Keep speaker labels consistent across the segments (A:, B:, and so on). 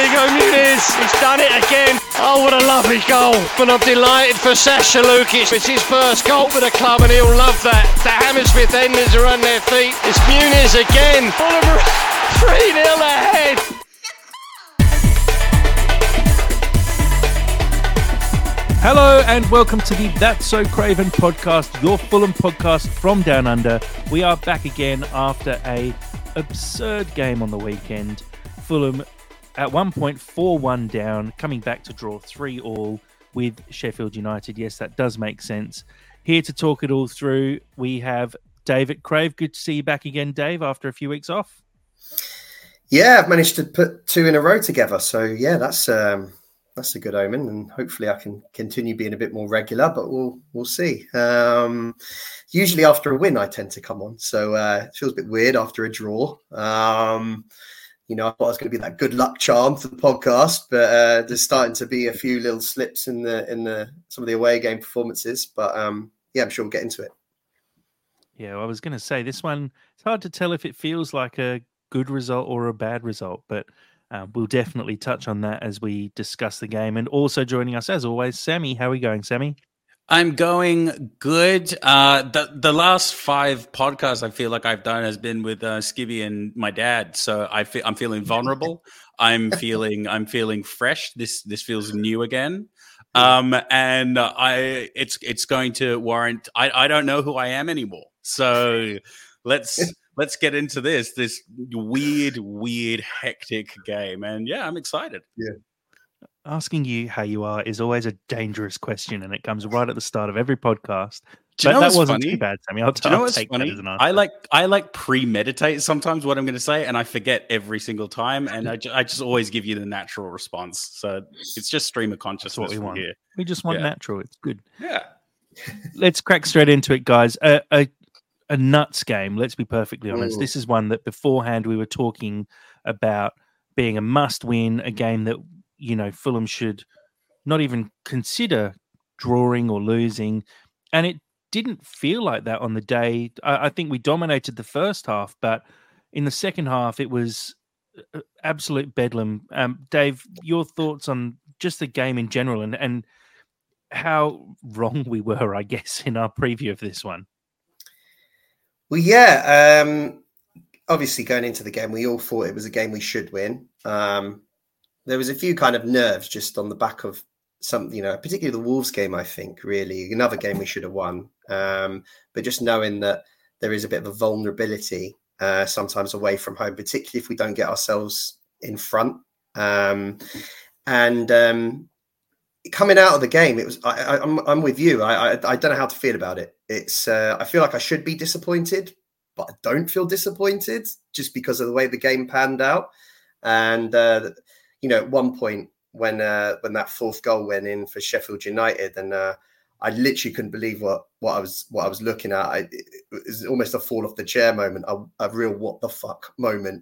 A: Diego Muniz, he's done it again. Oh, what a lovely goal. And I'm delighted for Sasha Lukic. It's his first goal for the club and he'll love that. The Hammersmith enders are on their feet. It's Muniz again. Fulham 3-0 ahead.
B: Hello and welcome to the That's So Craven podcast, your Fulham podcast from Down Under. We are back again after a absurd game on the weekend. Fulham at one point 4-1 down, coming back to draw 3-3 with Sheffield United. Yes, that does make sense. Here to talk it all through, we have David Crave. Good to see you back again, Dave, after a few weeks off.
C: Yeah, I've managed to put two in a row together. So, yeah, that's a good omen, and hopefully I can continue being a bit more regular, but we'll see. Usually after a win, I tend to come on. So it feels a bit weird after a draw. I thought I was going to be that good luck charm for the podcast, but there's starting to be a few little slips in some of the away game performances. But I'm sure we'll get into it.
B: Yeah, well, I was going to say this one, it's hard to tell if it feels like a good result or a bad result, but we'll definitely touch on that as we discuss the game. And also joining us, as always, Sammy. How are we going, Sammy?
D: I'm going good. The last 5 podcasts I feel like I've done has been with Skibby and my dad. So I'm feeling vulnerable. I'm feeling fresh. This feels new again. And it's going to warrant. I don't know who I am anymore. So let's get into this weird, hectic game. And yeah, I'm excited.
C: Yeah.
B: Asking you how you are is always a dangerous question, and it comes right at the start of every podcast.
D: Do you know
B: that
D: what's
B: wasn't
D: funny?
B: too bad, Sammy.
D: Do you know what's
B: take
D: funny?
B: that as an answer.
D: I like premeditate sometimes what I'm going to say, and I forget every single time, and I just always give you the natural response. So it's just stream of consciousness.
B: That's what we want.
D: Here.
B: We just want natural. It's good.
D: Yeah.
B: Let's crack straight into it, guys. A nuts game. Let's be perfectly honest. This is one that beforehand we were talking about being a must-win, a game that Fulham should not even consider drawing or losing, and it didn't feel like that on the day. I think we dominated the first half, but in the second half it was absolute bedlam. Dave, your thoughts on just the game in general and how wrong we were, I guess, in our preview of this one.
C: Well, yeah, obviously going into the game, we all thought it was a game we should win. There was a few kind of nerves just on the back of some, particularly the Wolves game, I think, really. Another game we should have won. But just knowing that there is a bit of a vulnerability sometimes away from home, particularly if we don't get ourselves in front. And coming out of the game, it was. I'm with you. I don't know how to feel about it. It's. I feel like I should be disappointed, but I don't feel disappointed just because of the way the game panned out. And at one point when that fourth goal went in for Sheffield United, and I literally couldn't believe what I was looking at. It was almost a fall off the chair moment, a real what the fuck moment.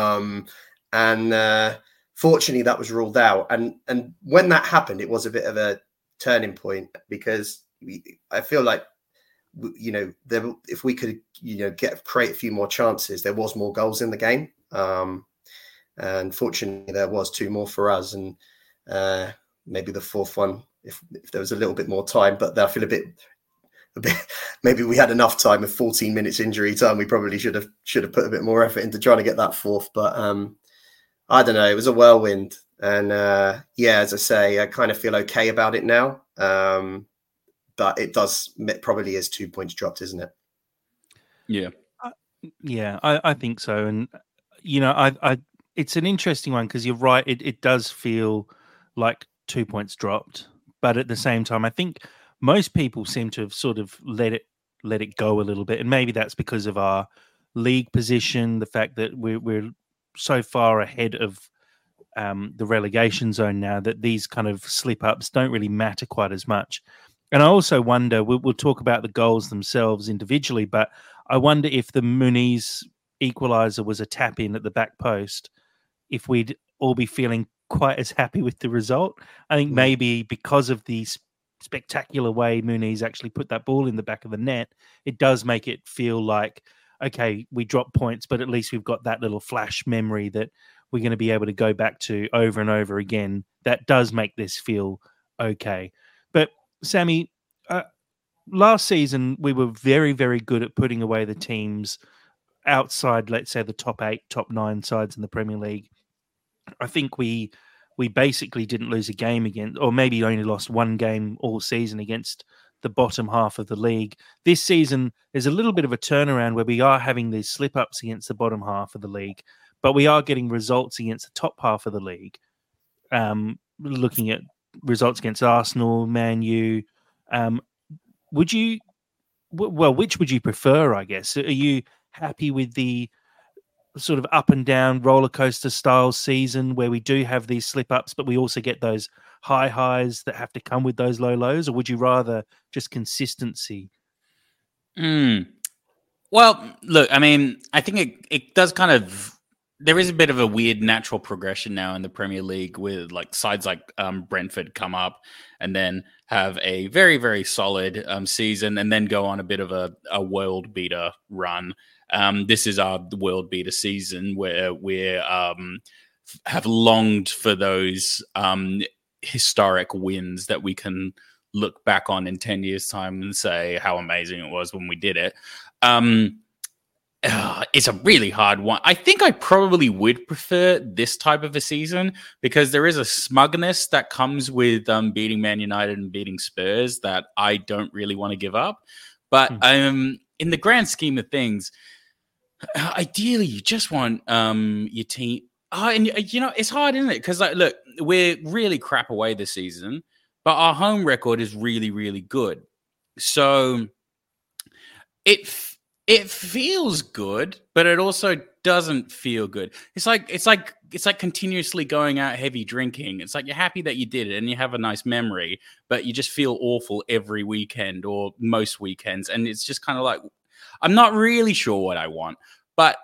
C: Fortunately, that was ruled out. And when that happened, it was a bit of a turning point because I feel like, if we could, create a few more chances, there was more goals in the game. And fortunately, there was 2 more for us, and maybe the fourth one if there was a little bit more time. But I feel a bit. Maybe we had enough time with 14 minutes injury time. We probably should have put a bit more effort into trying to get that fourth. But I don't know. It was a whirlwind, and as I say, I kind of feel okay about it now. But it probably is 2 points dropped, isn't it?
D: Yeah.
B: I think so. And I it's an interesting one because you're right. It does feel like 2 points dropped, but at the same time, I think most people seem to have sort of let it go a little bit, and maybe that's because of our league position, the fact that we're so far ahead of the relegation zone now that these kind of slip-ups don't really matter quite as much. And I also wonder, we'll talk about the goals themselves individually, but I wonder if the Muniz equaliser was a tap-in at the back post, if we'd all be feeling quite as happy with the result. I think maybe because of the spectacular way Muniz actually put that ball in the back of the net, it does make it feel like, okay, we dropped points, but at least we've got that little flash memory that we're going to be able to go back to over and over again, that does make this feel okay. But Sammy, last season we were very, very good at putting away the teams outside, let's say, the top 8, top 9 sides in the Premier League. I think we basically didn't lose a game against, or maybe only lost one game all season against the bottom half of the league. This season is a little bit of a turnaround where we are having these slip-ups against the bottom half of the league, but we are getting results against the top half of the league. Looking at results against Arsenal, Man U, which would you prefer, I guess? Are you happy with the sort of up and down roller coaster style season where we do have these slip ups, but we also get those high highs that have to come with those low lows? Or would you rather just consistency?
D: Well, look, I mean, I think it does kind of, there is a bit of a weird natural progression now in the Premier League with like sides like Brentford come up and then have a very, very solid season and then go on a bit of a world beater run. This is our world beater season where we have longed for those historic wins that we can look back on in 10 years' time and say how amazing it was when we did it. It's a really hard one. I think I probably would prefer this type of a season because there is a smugness that comes with beating Man United and beating Spurs that I don't really want to give up. But in the grand scheme of things, ideally, you just want your team. And you know, it's hard, isn't it? Because like, look, we're really crap away this season, but our home record is really, really good. So it feels good, but it also doesn't feel good. It's like continuously going out heavy drinking. It's like you're happy that you did it and you have a nice memory, but you just feel awful every weekend or most weekends, and it's just kind of like, I'm not really sure what I want, but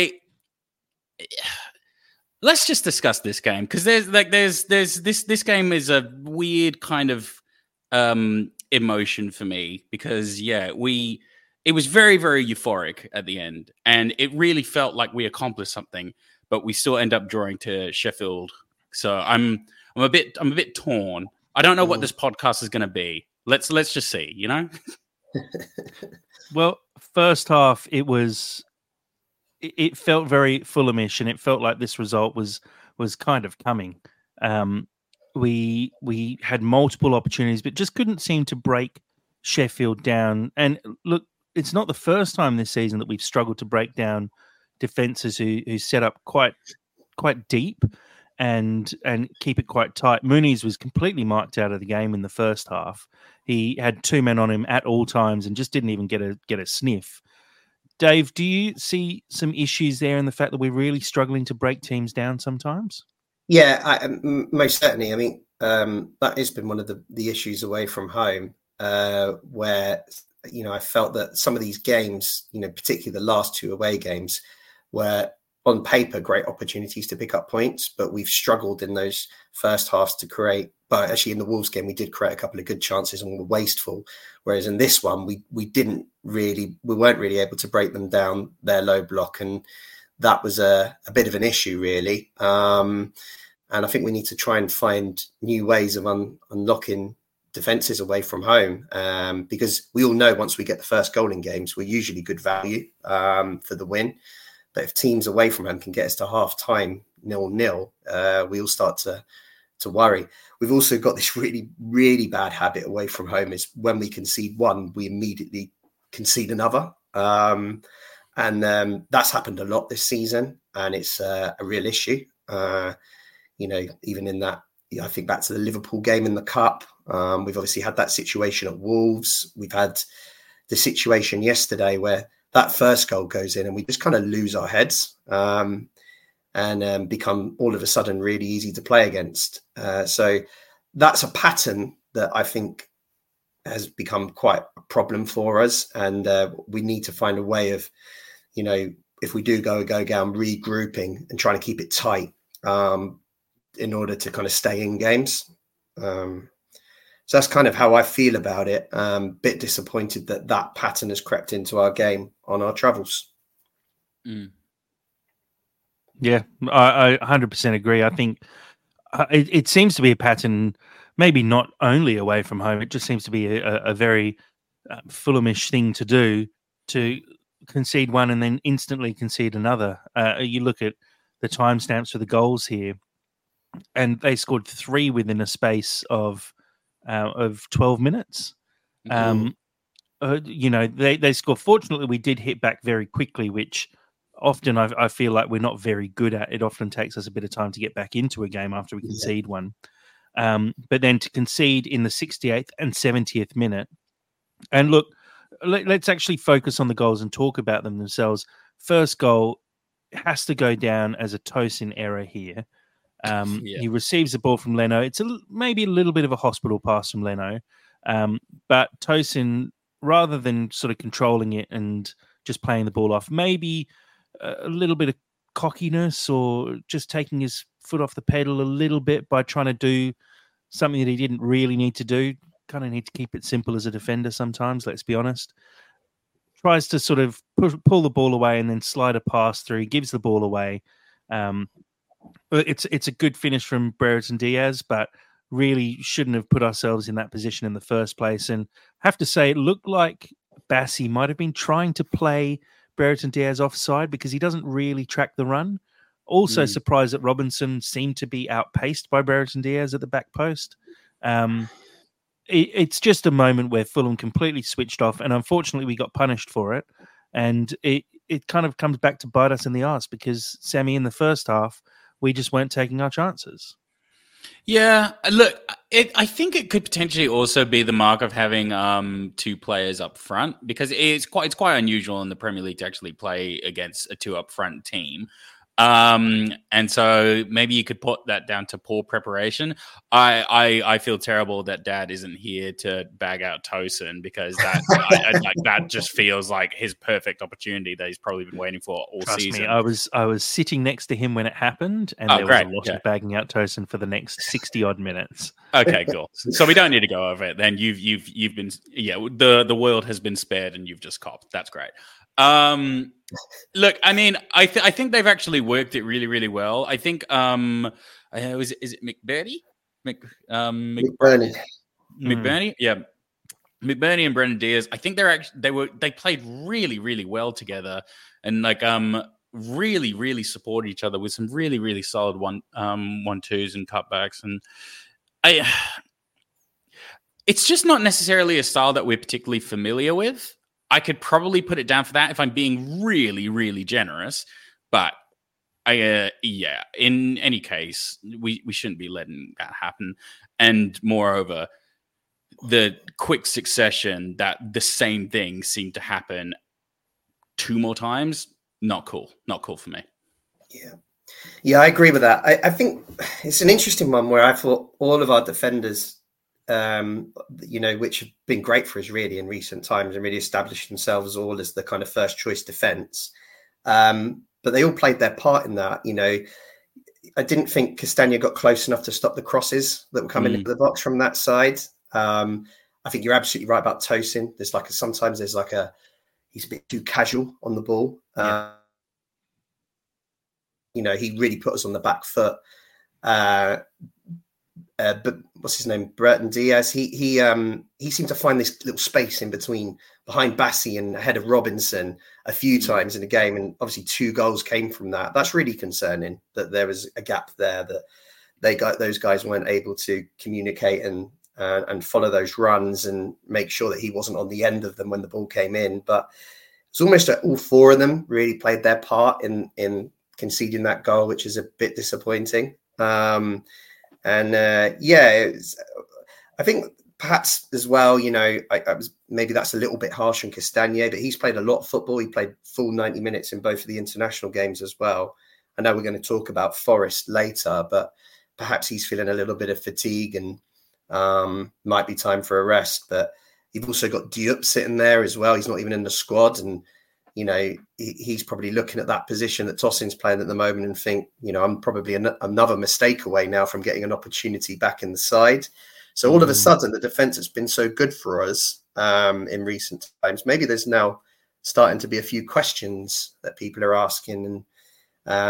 D: let's just discuss this game because there's this game is a weird kind of emotion for me because it was very, very euphoric at the end, and it really felt like we accomplished something, but we still end up drawing to Sheffield. So I'm a bit torn. I don't know what this podcast is going to be. Let's just see, you know.
B: Well, first half it felt very Fulhamish, and it felt like this result was kind of coming. We had multiple opportunities, but just couldn't seem to break Sheffield down. And look, it's not the first time this season that we've struggled to break down defenses who set up quite deep and keep it quite tight. Muniz was completely marked out of the game in the first half. He had 2 men on him at all times and just didn't even get a sniff. Dave, do you see some issues there in the fact that we're really struggling to break teams down sometimes?
C: Yeah, most certainly. I mean, that has been one of the issues away from home, where, you know, I felt that some of these games, you know, particularly the last 2 away games, were on paper great opportunities to pick up points, but we've struggled in those first halves to create. But actually in the Wolves game, we did create a couple of good chances and were wasteful. Whereas in this one, we weren't really able to break them down their low block. And that was a bit of an issue, really. And I think we need to try and find new ways of unlocking defences away from home, because we all know once we get the first goal in games, we're usually good value for the win. But if teams away from home can get us to half time 0-0, we all start to worry. We've also got this really, really bad habit away from home is when we concede one, we immediately concede another. And that's happened a lot this season, and it's a real issue. You know, even in that, I think back to the Liverpool game in the Cup, we've obviously had that situation at Wolves. We've had the situation yesterday where that first goal goes in and we just kind of lose our heads and become all of a sudden really easy to play against. So that's a pattern that I think has become quite a problem for us. And we need to find a way of, you know, if we do go down, regrouping and trying to keep it tight in order to kind of stay in games. So that's kind of how I feel about it. Bit disappointed that pattern has crept into our game on our travels.
B: Yeah, I 100% agree. I think it seems to be a pattern, maybe not only away from home. It just seems to be a very Fulhamish thing to do, to concede one and then instantly concede another. You look at the timestamps for the goals here, and they scored 3 within a space of 12 minutes. They score. Fortunately, we did hit back very quickly, which often I feel like we're not very good at. It often takes us a bit of time to get back into a game after we concede one. But then to concede in the 68th and 70th minute, and look, let's actually focus on the goals and talk about them themselves. First goal has to go down as a Tosin error here. He receives the ball from Leno. It's maybe a little bit of a hospital pass from Leno, but Tosin, rather than sort of controlling it and just playing the ball off, maybe a little bit of cockiness or just taking his foot off the pedal a little bit by trying to do something that he didn't really need to do. Kind of need to keep it simple as a defender sometimes, let's be honest. Tries to sort of pull the ball away and then slide a pass through, gives the ball away. It's a good finish from Brereton Diaz, but really shouldn't have put ourselves in that position in the first place. And I have to say, it looked like Bassi might have been trying to play Brereton Diaz offside because he doesn't really track the run. Also surprised that Robinson seemed to be outpaced by Brereton Diaz at the back post. It's just a moment where Fulham completely switched off, and unfortunately we got punished for it. And it kind of comes back to bite us in the arse because, Sammy, in the first half, we just weren't taking our chances.
D: Yeah, look, I think it could potentially also be the mark of having 2 players up front, because it's quite unusual in the Premier League to actually play against a 2 up front team. And so maybe you could put that down to poor preparation. I feel terrible that Dad isn't here to bag out Tosin, because that just feels like his perfect opportunity that he's probably been waiting for all
B: Trust
D: season.
B: me, I was sitting next to him when it happened, and there was a lot of bagging out Tosin for the next 60 odd minutes.
D: Okay, cool. So we don't need to go over it. Then you've been the world has been spared, and you've just copped. That's great. Look, I mean, I think they've actually worked it really, really well. I think is it McBurney?
C: McBurney.
D: McBurney, yeah. McBurney and Brendan Diaz. I think they played really, really well together, and really, really support each other with some really, really solid 1-2s and cutbacks. And it's just not necessarily a style that we're particularly familiar with. I could probably put it down for that if I'm being really, really generous. But in any case, we shouldn't be letting that happen. And moreover, the quick succession that the same thing seemed to happen 2 more times, not cool. Not cool for me.
C: Yeah, I agree with that. I think it's an interesting one where I thought all of our defenders, which have been great for us really in recent times and really established themselves all as the kind of first choice defence. But they all played their part in that. I didn't think Castagna got close enough to stop the crosses that were coming into the box from that side. I think you're absolutely right about Tosin. Sometimes he's a bit too casual on the ball. He really put us on the back foot. But what's his name? Brereton Diaz. He seemed to find this little space in between behind Bassi and ahead of Robinson a few times in the game, and obviously 2 goals came from that. That's really concerning that there was a gap there, that those guys weren't able to communicate and follow those runs and make sure that he wasn't on the end of them when the ball came in. But it's almost like all 4 of them really played their part in conceding that goal, which is a bit disappointing. I think perhaps as well, maybe that's a little bit harsh on Castagna, but he's played a lot of football. He played full 90 minutes in both of the international games as well. I know we're going to talk about Forest later, but perhaps he's feeling a little bit of fatigue and might be time for a rest. But you've also got Diop sitting there as well. He's not even in the squad, and he's probably looking at that position that Tosin's playing at the moment and think, I'm probably another mistake away now from getting an opportunity back in the side. So all of a sudden, the defence has been so good for us in recent times. Maybe there's now starting to be a few questions that people are asking. And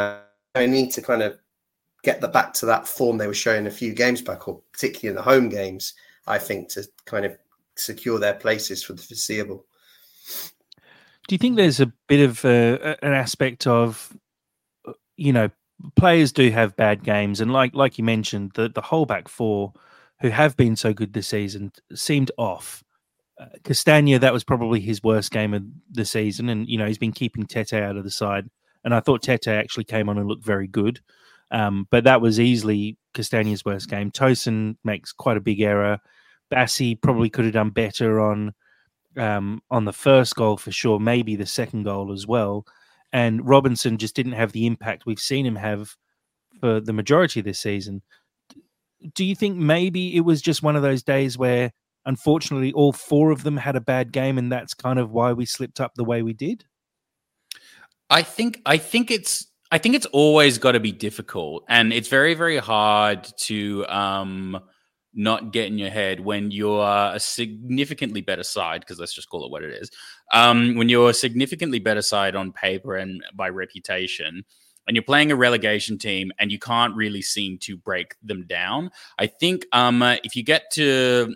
C: they need to kind of get back to that form they were showing a few games back, or particularly in the home games, I think, to kind of secure their places for the foreseeable.
B: Do you think there's a bit of an aspect of, players do have bad games, and like you mentioned, the whole back four who have been so good this season seemed off. Castagna, that was probably his worst game of the season, and he's been keeping Tete out of the side. And I thought Tete actually came on and looked very good, but that was easily Castagna's worst game. Tosin makes quite a big error. Bassi probably could have done better on the first goal for sure, maybe the second goal as well. And Robinson just didn't have the impact we've seen him have for the majority of this season. Do you think maybe it was just one of those days where, unfortunately, all four of them had a bad game, and that's kind of why we slipped up the way we did?
D: I think it's always got to be difficult, and it's very, very hard to not get in your head when you're a significantly better side, because let's just call it what it is. When you're a significantly better side on paper and by reputation, and you're playing a relegation team and you can't really seem to break them down. I think if you get to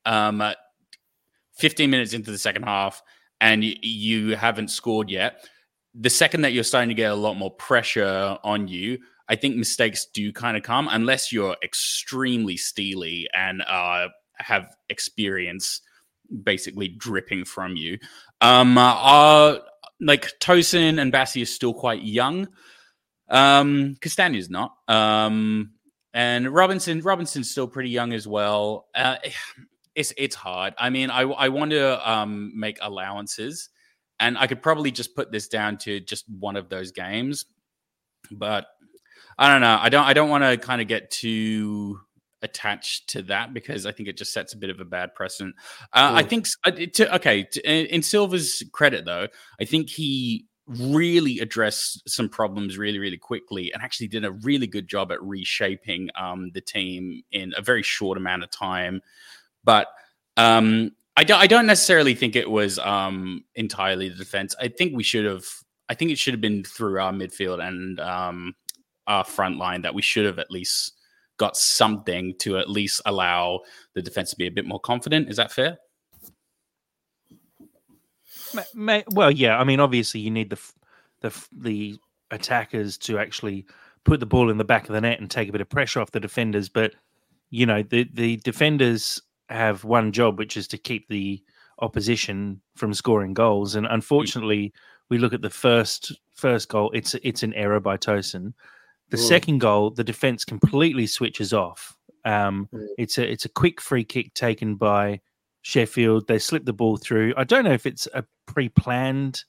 D: 15 minutes into the second half and you haven't scored yet, the second that you're starting to get a lot more pressure on you, I think mistakes do kind of come, unless you're extremely steely and have experience basically dripping from you. Like Tosin and Bassi are still quite young. Castagna's not. And Robinson's still pretty young as well. It's hard. I mean, I want to make allowances, and I could probably just put this down to just one of those games, but I don't know. I don't want to kind of get too attached to that, because I think it just sets a bit of a bad precedent. I think in Silva's credit though, I think he really addressed some problems really, really quickly, and actually did a really good job at reshaping the team in a very short amount of time. But I don't necessarily think it was entirely the defense. I think it should have been through our midfield and our front line that we should have at least got something to at least allow the defense to be a bit more confident. Is that fair?
B: Well, yeah. I mean, obviously, you need the attackers to actually put the ball in the back of the net and take a bit of pressure off the defenders. But the defenders have one job, which is to keep the opposition from scoring goals. And unfortunately, we look at the first goal. It's an error by Tosin. The second goal, the defense completely switches off. It's a quick free kick taken by Sheffield. They slip the ball through. I don't know if it's a pre-planned,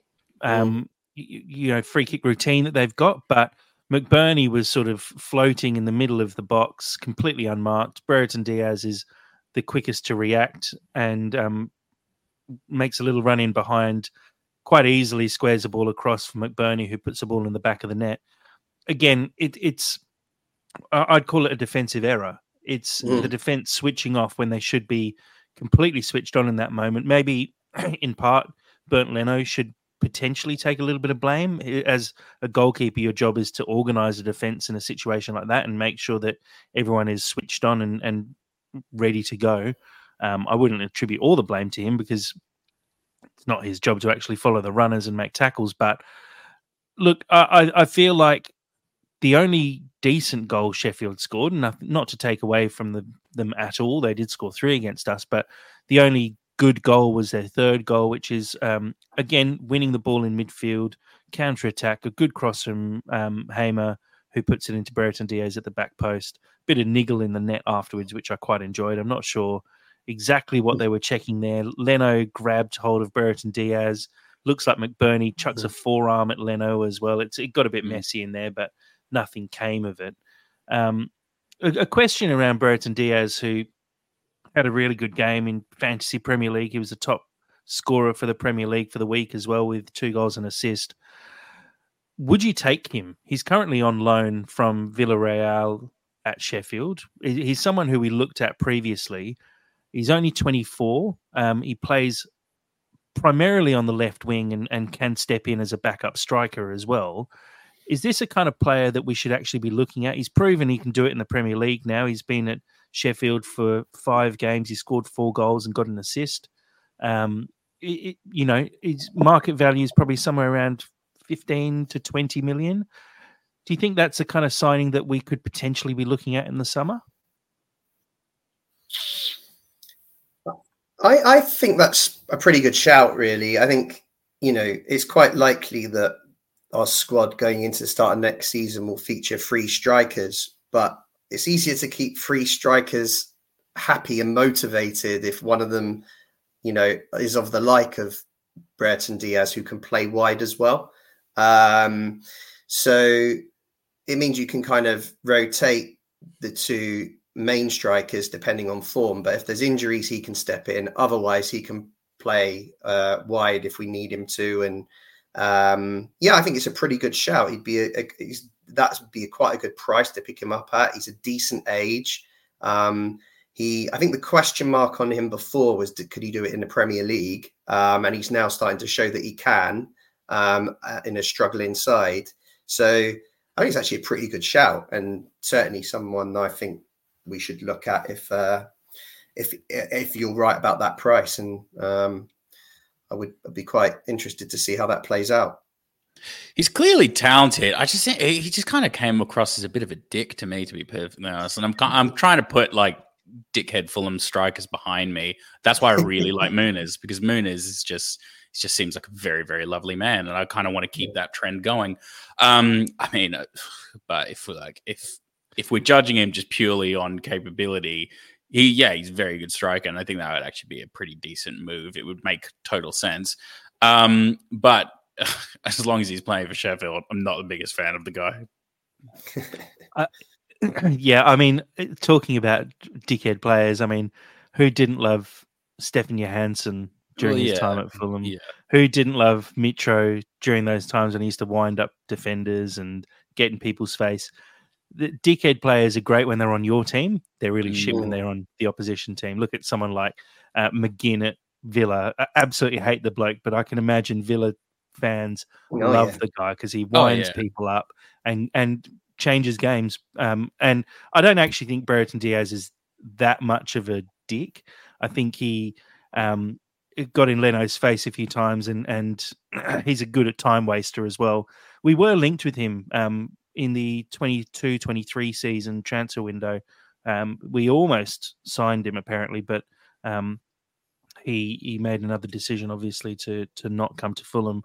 B: free kick routine that they've got, but McBurney was sort of floating in the middle of the box, completely unmarked. Brereton Diaz is the quickest to react and makes a little run in behind, quite easily squares the ball across for McBurney, who puts the ball in the back of the net. Again, I'd call it a defensive error. It's the defense switching off when they should be completely switched on in that moment. Maybe in part, Bernd Leno should potentially take a little bit of blame. As a goalkeeper, your job is to organise a defence in a situation like that and make sure that everyone is switched on and ready to go. I wouldn't attribute all the blame to him, because it's not his job to actually follow the runners and make tackles. But look, I feel like the only decent goal Sheffield scored, not to take away from them at all, they did score 3 against us, but the only good goal was their third goal, which is, again, winning the ball in midfield, counter-attack, a good cross from Hamer, who puts it into Brereton Diaz at the back post. Bit of niggle in the net afterwards, which I quite enjoyed. I'm not sure exactly what they were checking there. Leno grabbed hold of Brereton Diaz. Looks like McBurney chucks a forearm at Leno as well. It got a bit messy in there, but nothing came of it. A question around Brereton Diaz, who had a really good game in Fantasy Premier League. He was the top scorer for the Premier League for the week as well, with 2 goals and assist. Would you take him? He's currently on loan from Villarreal at Sheffield. He's someone who we looked at previously. He's only 24. He plays primarily on the left wing and can step in as a backup striker as well. Is this a kind of player that we should actually be looking at? He's proven he can do it in the Premier League now. He's been at Sheffield for 5 games. He scored 4 goals and got an assist. His market value is probably somewhere around 15 to 20 million. Do you think that's the kind of signing that we could potentially be looking at in the summer?
C: I think that's a pretty good shout, really. I think, it's quite likely that our squad going into the start of next season will feature 3 strikers, but it's easier to keep 3 strikers happy and motivated if one of them, is of the like of Brereton Diaz, who can play wide as well. So it means you can kind of rotate the 2 main strikers depending on form. But if there's injuries, he can step in. Otherwise, he can play wide if we need him to. And I think it's a pretty good shout. He'd be that would be quite a good price to pick him up at. He's a decent age. I think the question mark on him before was, could he do it in the Premier League? And he's now starting to show that he can in a struggling side. So I think it's actually a pretty good shout, and certainly someone I think we should look at if you're right about that price. And I would be quite interested to see how that plays out.
D: He's clearly talented. I just think he just kind of came across as a bit of a dick to me, to be perfectly honest. And I'm trying to put like dickhead Fulham strikers behind me. That's why I really like Muniz, because Muniz is just seems like a very, very lovely man, and I kind of want to keep that trend going. But if we're judging him just purely on capability, he's a very good striker, and I think that would actually be a pretty decent move. It would make total sense. But as long as he's playing for Sheffield, I'm not the biggest fan of the guy.
B: Talking about dickhead players, who didn't love Stefan Johansson during his time at Fulham? Yeah. Who didn't love Mitro during those times when he used to wind up defenders and get in people's face? The dickhead players are great when they're on your team. They're really shit when they're on the opposition team. Look at someone like McGinn at Villa. I absolutely hate the bloke, but I can imagine Villa fans love the guy because he winds people up and changes games. And I don't actually think Brereton Diaz is that much of a dick. I think he got in Leno's face a few times, and he's a good at time waster as well. We were linked with him in the 22-23 season transfer window. We almost signed him apparently, but he made another decision, obviously, to not come to Fulham.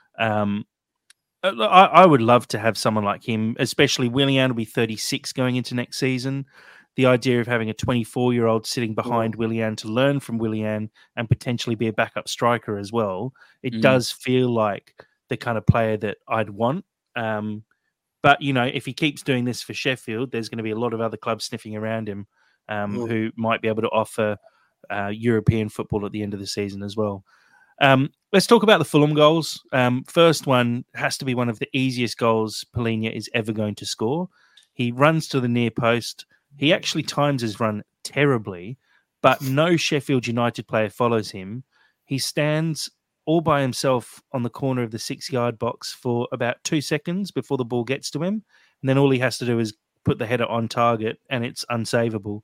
B: I would love to have someone like him, especially Willian will be 36 going into next season. The idea of having a 24-year-old sitting behind Willian to learn from Willian and potentially be a backup striker as well, it does feel like the kind of player that I'd want. But, if he keeps doing this for Sheffield, there's going to be a lot of other clubs sniffing around him who might be able to offer European football at the end of the season as well. Let's talk about the Fulham goals. First one has to be one of the easiest goals Palhinha is ever going to score. He runs to the near post. He actually times his run terribly, but no Sheffield United player follows him. He stands all by himself on the corner of the 6-yard box for about 2 seconds before the ball gets to him. And then all he has to do is put the header on target, and it's unsavable.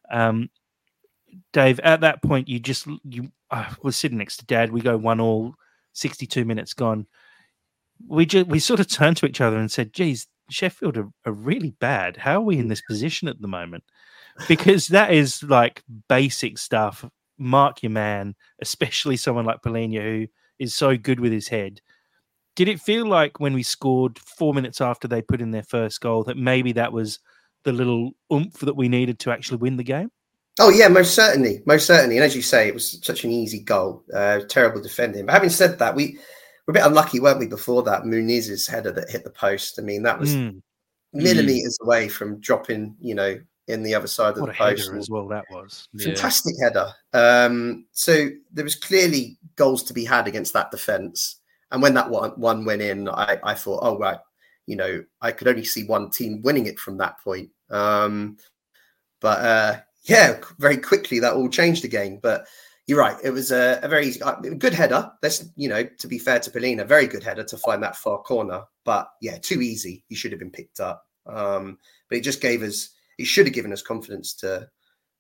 B: Dave, at that point, you was sitting next to Dad. We go 1-1, 62 minutes gone. We sort of turned to each other and said, geez, Sheffield are really bad. How are we in this position at the moment? Because that is like basic stuff. Mark your man, especially someone like Palhinha, who is so good with his head. Did it feel like when we scored 4 minutes after they put in their first goal that maybe that was the little oomph that we needed to actually win the game?
C: Oh, yeah, most certainly. And as you say, it was such an easy goal. Terrible defending. But having said that, we were a bit unlucky, weren't we, before that? Muniz's header that hit the post. I mean, that was millimetres away from dropping, in the other side of the post.
B: Header as well, that was.
C: Fantastic header. So there was clearly goals to be had against that defence. And when that one went in, I thought, oh, right, I could only see one team winning it from that point. But very quickly that all changed again. But You're right. It was a very good header. That's, to be fair to Polina, very good header to find that far corner. But yeah, too easy. He should have been picked up. But it just it should have given us confidence to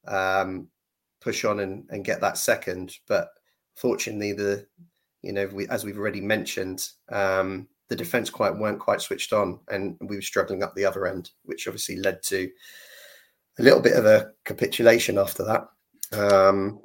C: push on and get that second. But fortunately, as we've already mentioned, the defence weren't quite switched on, and we were struggling up the other end, which obviously led to a little bit of a capitulation after that.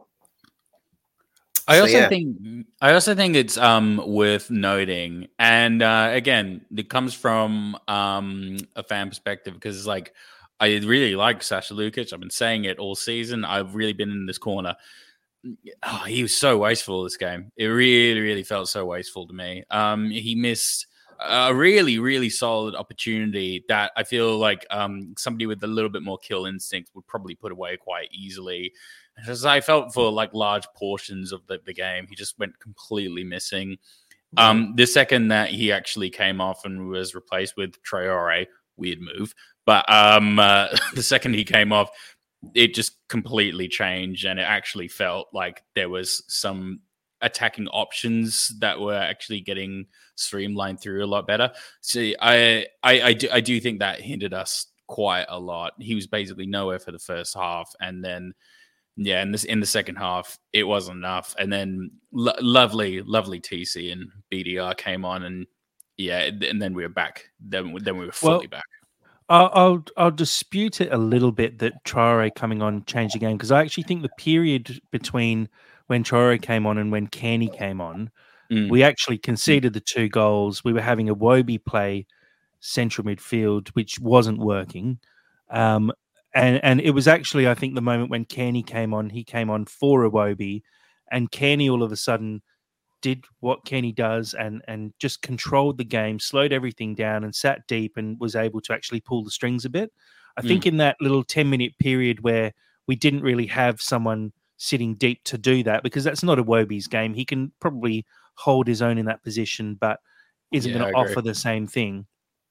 D: I also think it's worth noting, and again, it comes from a fan perspective, because like I really like Sasha Lukic. I've been saying it all season. I've really been in this corner. Oh, he was so wasteful this game. It really, really felt so wasteful to me. He missed a really, really solid opportunity that I feel like somebody with a little bit more kill instinct would probably put away quite easily. As I felt for like large portions of the game, he just went completely missing. The second that he actually came off and was replaced with Traore, weird move, but the second he came off, it just completely changed, and it actually felt like there was some attacking options that were actually getting streamlined through a lot better. See, I do think that hindered us quite a lot. He was basically nowhere for the first half, and then in the second half it wasn't enough. And then lovely TC and BDR came on, and then we were back. Then we were fully back.
B: I'll dispute it a little bit that Traore coming on changed the game, because I actually think the period between when Traore came on and when Kearney came on, we actually conceded the 2 goals. We were having a Iwobi play central midfield, which wasn't working. And it was actually, I think, the moment when Kearney came on, he came on for Iwobi, and Kearney all of a sudden did what Kearney does and just controlled the game, slowed everything down and sat deep and was able to actually pull the strings a bit. I think in that little 10-minute period where we didn't really have someone sitting deep to do that, because that's not Iwobi's game. He can probably hold his own in that position, but isn't going to offer the same thing.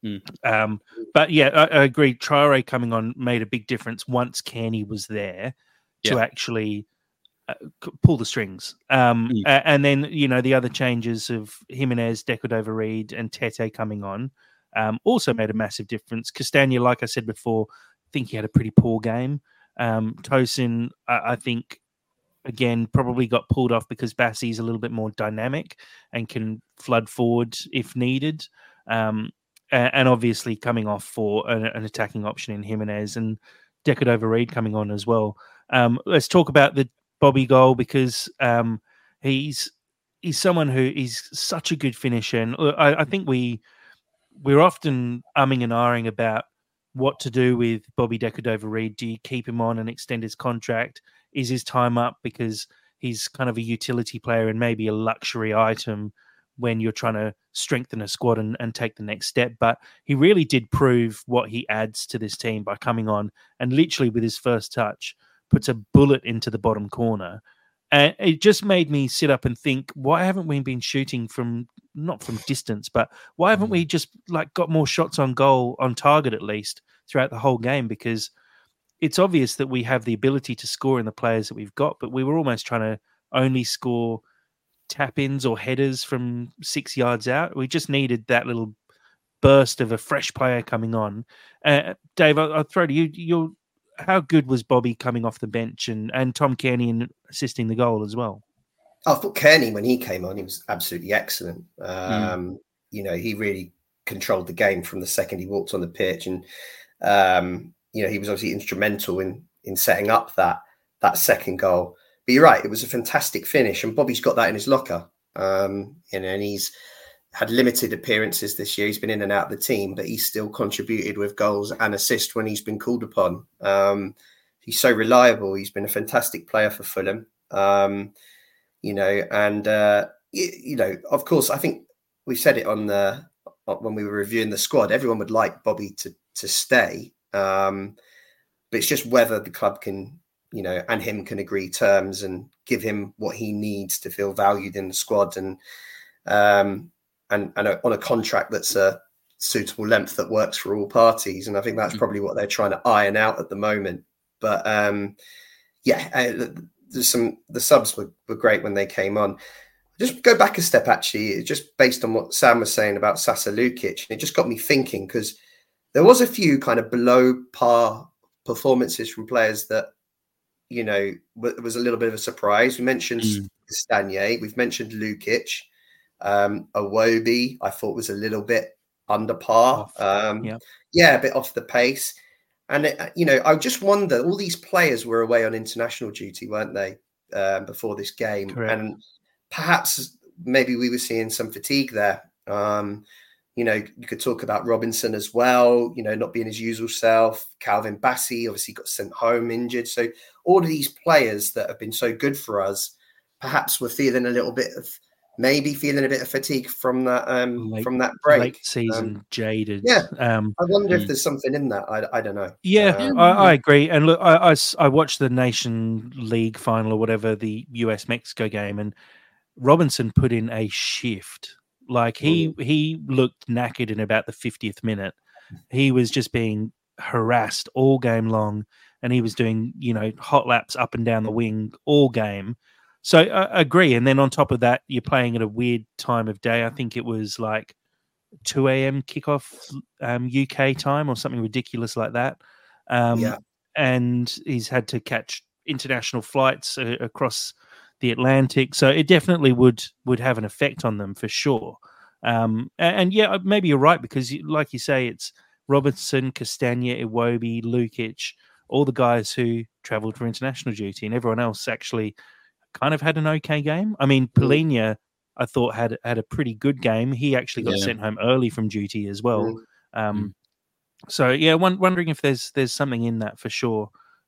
B: But yeah, I agree. Traore coming on made a big difference once Kearney was there to actually pull the strings. And then, the other changes of Jimenez, Decordova-Reid and Tete coming on also made a massive difference. Castagna, like I said before, I think he had a pretty poor game. Tosin, I think, again, probably got pulled off because Bassey's a little bit more dynamic and can flood forward if needed. And obviously coming off for an attacking option in Jimenez, and Decordova-Reid coming on as well. Let's talk about the Bobby goal, because he's someone who is such a good finisher. And I think we're often umming and ahhing about what to do with Bobby Decordova-Reid. Do you keep him on and extend his contract? Is his time up because he's kind of a utility player and maybe a luxury item when you're trying to strengthen a squad and take the next step? But he really did prove what he adds to this team by coming on and literally with his first touch puts a bullet into the bottom corner. And it just made me sit up and think, why haven't we been shooting not from distance, but why haven't we just got more shots on goal, on target at least, throughout the whole game? Because it's obvious that we have the ability to score in the players that we've got, but we were almost trying to only score tap-ins or headers from 6 yards out. We just needed that little burst of a fresh player coming on. Dave, I'll throw to you. How good was Bobby coming off the bench and Tom Kearney in assisting the goal as well?
C: I thought Kearney, when he came on, he was absolutely excellent. He really controlled the game from the second he walked on the pitch. And, he was obviously instrumental in setting up that second goal. But you're right, it was a fantastic finish. And Bobby's got that in his locker. And he's had limited appearances this year. He's been in and out of the team, but he's still contributed with goals and assists when he's been called upon. He's so reliable. He's been a fantastic player for Fulham. Of course, I think we said it when we were reviewing the squad, everyone would like Bobby to stay. But it's just whether the club can, and him can agree terms and give him what he needs to feel valued in the squad. And on a contract that's a suitable length that works for all parties. And I think that's probably what they're trying to iron out at the moment. But the subs were great when they came on. Just go back a step, actually, just based on what Sam was saying about Sasa Lukic. It just got me thinking, because there was a few kind of below par performances from players that, you know, was a little bit of a surprise. We mentioned Castagne, we've mentioned Lukic, Iwobi, I thought was a little bit under par. Yeah, a bit off the pace. And, you know, I just wonder, all these players were away on international duty, weren't they, before this game?
B: Correct.
C: And perhaps maybe we were seeing some fatigue there. You know, you could talk about Robinson as well, you know, not being his usual self. Calvin Bassey obviously got sent home injured. So all of these players that have been so good for us, perhaps were feeling a bit of fatigue from that from that break.
B: Late season jaded.
C: Yeah. I wonder if there's something in that. I don't know.
B: Yeah, I agree. And look, I watched the Nation League final or whatever, the US-Mexico game, and Robinson put in a shift. Like he looked knackered in about the 50th minute. He was just being harassed all game long, and he was doing, you know, hot laps up and down the wing all game. So I agree. And then on top of that, you're playing at a weird time of day. I think it was like 2 a.m. kickoff UK time or something ridiculous like that. And he's had to catch international flights across the Atlantic. So it definitely would have an effect on them for sure. And yeah, maybe you're right, because like you say, it's Robertson, Castagna, Iwobi, Lukic, all the guys who travelled for international duty, and everyone else actually kind of had an okay game. I mean, Polina, I thought had a pretty good game. He actually got sent home early from duty as well. So yeah, wondering if there's something in that for sure.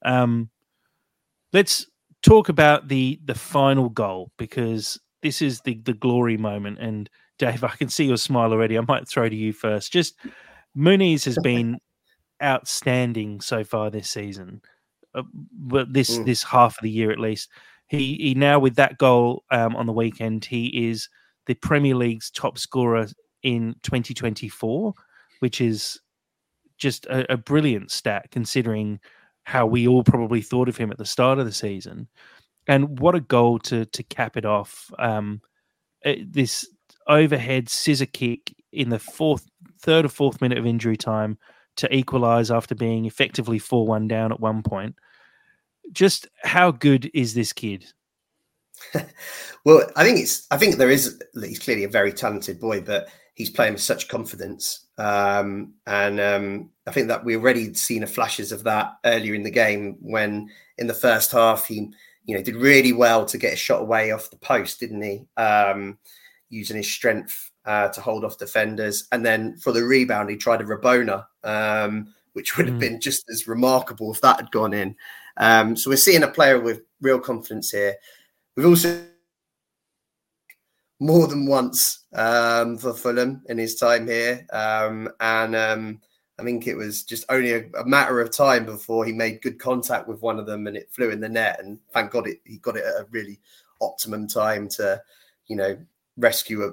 B: Let's talk about the final goal, because this is the glory moment. And Dave, I can see your smile already. I might throw to you first. Just Muniz has been outstanding so far this season, but this half of the year at least. He now, with that goal on the weekend, he is the Premier League's top scorer in 2024, which is just a brilliant stat considering how we all probably thought of him at the start of the season. And what a goal to cap it off. This overhead scissor kick in the third or fourth minute of injury time to equalise after being effectively 4-1 down at one point. Just how good is this kid?
C: Well, he's clearly a very talented boy, but he's playing with such confidence. I think that we already seen flashes of that earlier in the game, when in the first half he, you know, did really well to get a shot away off the post, didn't he? Using his strength to hold off defenders. And then for the rebound, he tried a Rabona, which would have been just as remarkable if that had gone in. So we're seeing a player with real confidence here. We've also more than once for Fulham in his time here. I think it was just only a matter of time before he made good contact with one of them and it flew in the net. And thank God he got it at a really optimum time to, you know, rescue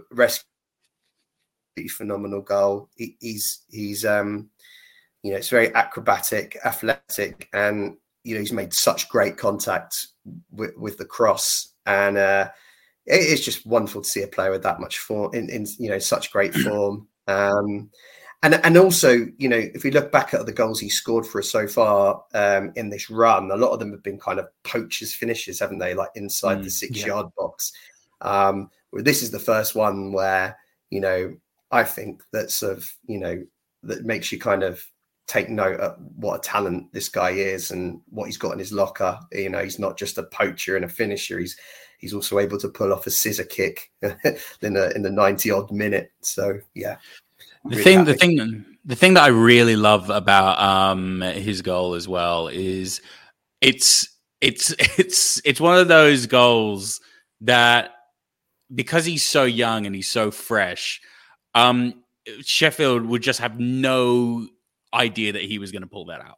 C: a phenomenal goal. He's you know, it's very acrobatic, athletic, and you know, he's made such great contact with the cross, and it's just wonderful to see a player with that much form in you know, such great form. And also, you know, if we look back at the goals he scored for us so far in this run, a lot of them have been kind of poachers finishes, haven't they? Like inside the 6-yard box. This is the first one where, you know, I think that sort of, you know, that makes you kind of take note of what a talent this guy is and what he's got in his locker. You know, he's not just a poacher and a finisher. He's also able to pull off a scissor kick in the 90-odd minute. So yeah.
D: The thing that I really love about his goal as well is it's one of those goals that, because he's so young and he's so fresh, Sheffield would just have no idea that he was going to pull that out.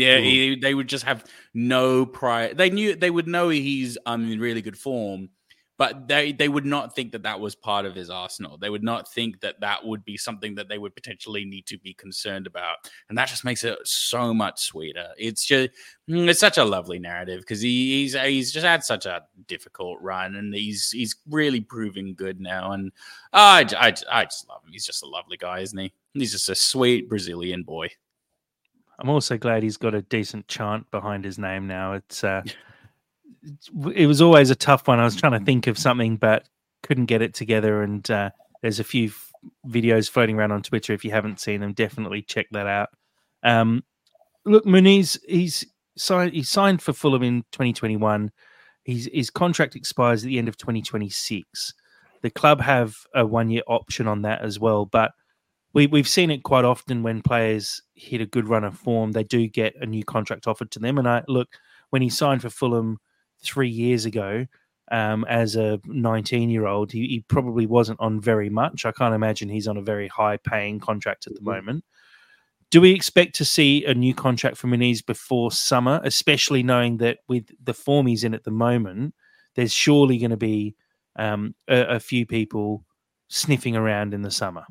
D: They would just have no prior. They would know he's in really good form, but they would not think that that was part of his arsenal. They would not think that that would be something that they would potentially need to be concerned about. And that just makes it so much sweeter. It's such a lovely narrative because he's just had such a difficult run, and he's really proving good now. And I just love him. He's just a lovely guy, isn't he? He's just a sweet Brazilian boy.
B: I'm also glad he's got a decent chant behind his name now. It was always a tough one. I was trying to think of something, but couldn't get it together. And there's a few videos floating around on Twitter. If you haven't seen them, definitely check that out. Look, Muniz, he's signed for Fulham in 2021. His contract expires at the end of 2026. The club have a 1-year option on that as well. But we've seen it quite often when players hit a good run of form, they do get a new contract offered to them. And when he signed for Fulham 3 years ago, as a 19-year-old, he probably wasn't on very much. I can't imagine he's on a very high-paying contract at the moment. Do we expect to see a new contract from Muniz before summer, especially knowing that with the form he's in at the moment, there's surely going to be a few people sniffing around in the summer?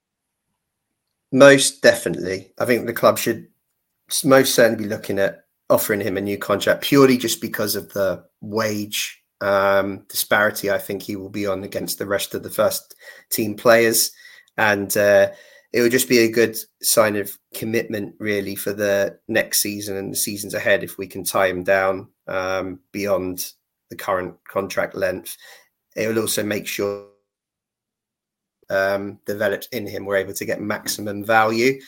C: Most definitely. I think the club should most certainly be looking at offering him a new contract purely just because of the wage disparity I think he will be on against the rest of the first team players. And it would just be a good sign of commitment really for the next season and the seasons ahead if we can tie him down beyond the current contract length. It will also make sure developed in him, we're able to get maximum value.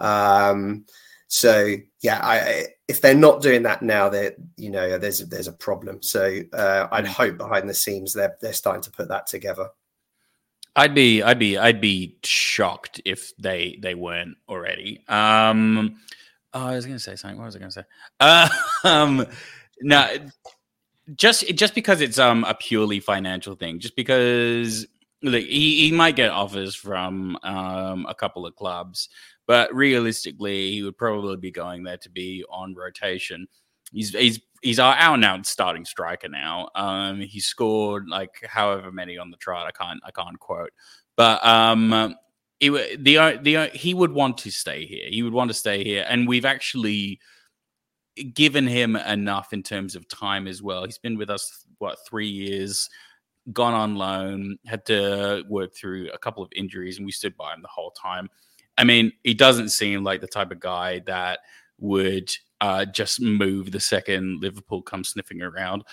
C: So yeah, if they're not doing that now, there's a problem. So I'd hope behind the scenes they're starting to put that together.
D: I'd be shocked if they weren't already. I was going to say something. What was I going to say? No, just because it's a purely financial thing. Just because he might get offers from a couple of clubs. But realistically, he would probably be going there to be on rotation. He's our out-and-out starting striker now. He scored like however many on the trot. I can't quote, but he would want to stay here. He would want to stay here, and we've actually given him enough in terms of time as well. He's been with us 3 years. Gone on loan, had to work through a couple of injuries, and we stood by him the whole time. I mean, he doesn't seem like the type of guy that would just move the second Liverpool comes sniffing around.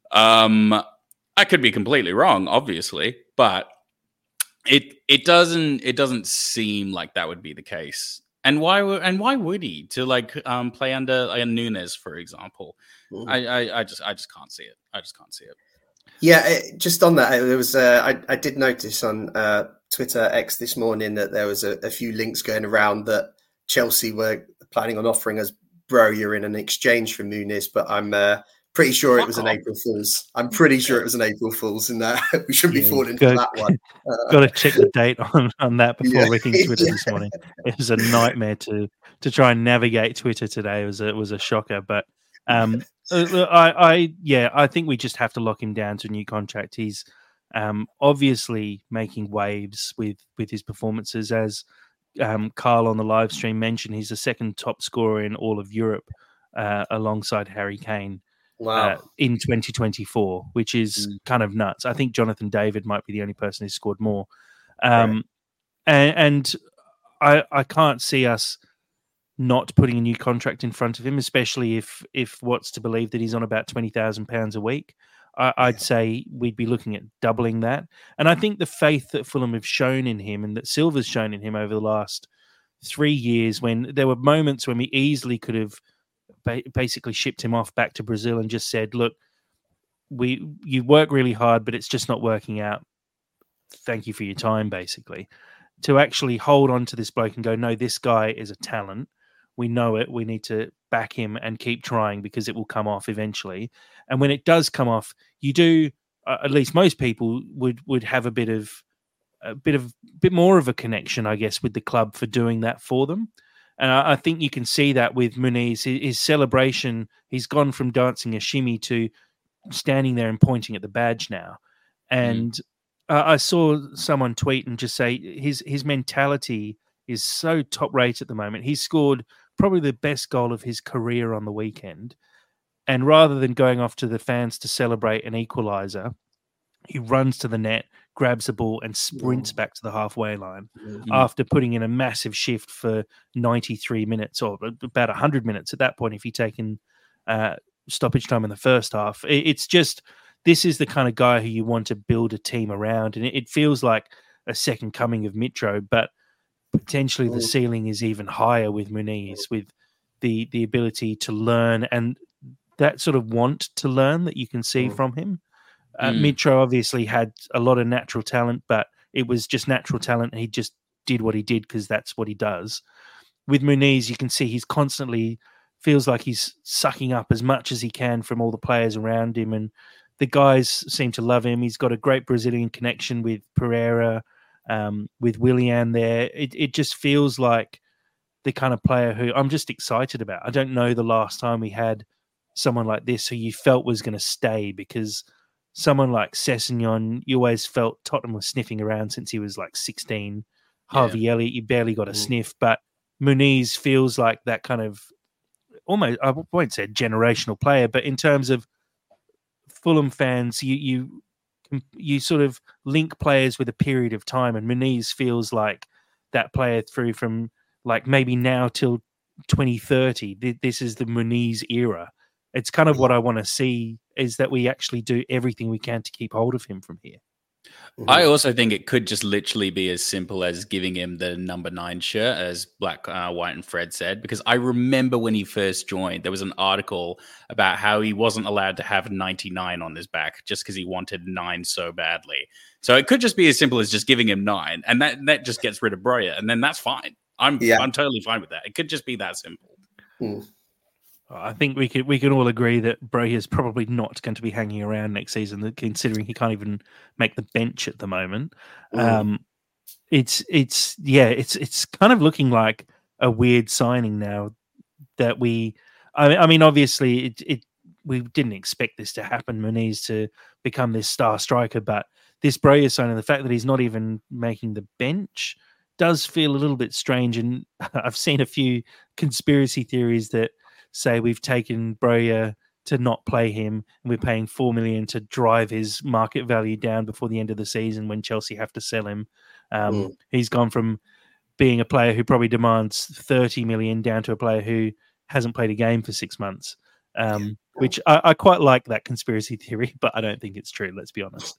D: I could be completely wrong, obviously, but it doesn't seem like that would be the case. And why would he to play under Nunes, for example? I just can't see it. I just can't see it.
C: Yeah, just on that, there was I did notice on Twitter X this morning that there was a few links going around that Chelsea were planning on offering us Broja in an exchange for Muniz, but I'm pretty sure it was an April Fool's. I'm pretty sure it was an April Fool's, and we shouldn't be falling into that one.
B: Got to check the date on that before reading Twitter this morning. It was a nightmare to try and navigate Twitter today. It was a shocker, but. I think we just have to lock him down to a new contract. He's obviously making waves with his performances. As Carl on the live stream mentioned, he's the second top scorer in all of Europe alongside Harry Kane.
C: Wow.
B: In 2024, which is kind of nuts. I think Jonathan David might be the only person who's scored more. And I can't see us not putting a new contract in front of him, especially if what's to believe that he's on about £20,000 a week. I'd say we'd be looking at doubling that. And I think the faith that Fulham have shown in him and that Silva's shown in him over the last 3 years, when there were moments when we easily could have basically shipped him off back to Brazil and just said, look, you work really hard, but it's just not working out. Thank you for your time, basically. To actually hold on to this bloke and go, no, this guy is a talent. We know it. We need to back him and keep trying because it will come off eventually. And when it does come off, you do, at least most people would have a bit more of a connection, I guess, with the club for doing that for them. And I think you can see that with Muniz, his celebration. He's gone from dancing a shimmy to standing there and pointing at the badge now. And I saw someone tweet and just say his mentality is so top rate at the moment. He scored probably the best goal of his career on the weekend. And rather than going off to the fans to celebrate an equaliser, he runs to the net, grabs the ball, and sprints back to the halfway line after putting in a massive shift for 93 minutes, or about 100 minutes at that point if you take in stoppage time in the first half. It's just, this is the kind of guy who you want to build a team around, and it feels like a second coming of Mitro, but potentially the ceiling is even higher with Muniz, with the ability to learn and that sort of want to learn that you can see from him. Mitro obviously had a lot of natural talent, but it was just natural talent. He just did what he did because that's what he does. With Muniz, you can see he's constantly feels like he's sucking up as much as he can from all the players around him, and the guys seem to love him. He's got a great Brazilian connection with Pereira, with Willian there. It just feels like the kind of player who I'm just excited about. I don't know the last time we had someone like this who you felt was going to stay, because someone like Sessegnon, you always felt Tottenham was sniffing around since he was like 16. Harvey Elliott, you barely got a sniff, but Muniz feels like that kind of almost, I won't say generational player, but in terms of Fulham fans, you sort of link players with a period of time, and Muniz feels like that player through from like maybe now till 2030. This is the Muniz era. It's kind of what I want to see, is that we actually do everything we can to keep hold of him from here.
D: I also think it could just literally be as simple as giving him the number 9 shirt, as Black, White and Fred said, because I remember when he first joined, there was an article about how he wasn't allowed to have 99 on his back just because he wanted 9 so badly. So it could just be as simple as just giving him 9, and that just gets rid of Broja, and then that's fine. I'm totally fine with that. It could just be that simple.
B: I think we can all agree that Broja is probably not going to be hanging around next season, considering he can't even make the bench at the moment. It's kind of looking like a weird signing now that I mean, obviously we didn't expect this to happen, Muniz to become this star striker, but this Broja signing, the fact that he's not even making the bench does feel a little bit strange. And I've seen a few conspiracy theories that say we've taken Broja to not play him, and we're paying $4 million to drive his market value down before the end of the season when Chelsea have to sell him. He's gone from being a player who probably demands $30 million down to a player who hasn't played a game for 6 months, which I quite like that conspiracy theory, but I don't think it's true. Let's be honest.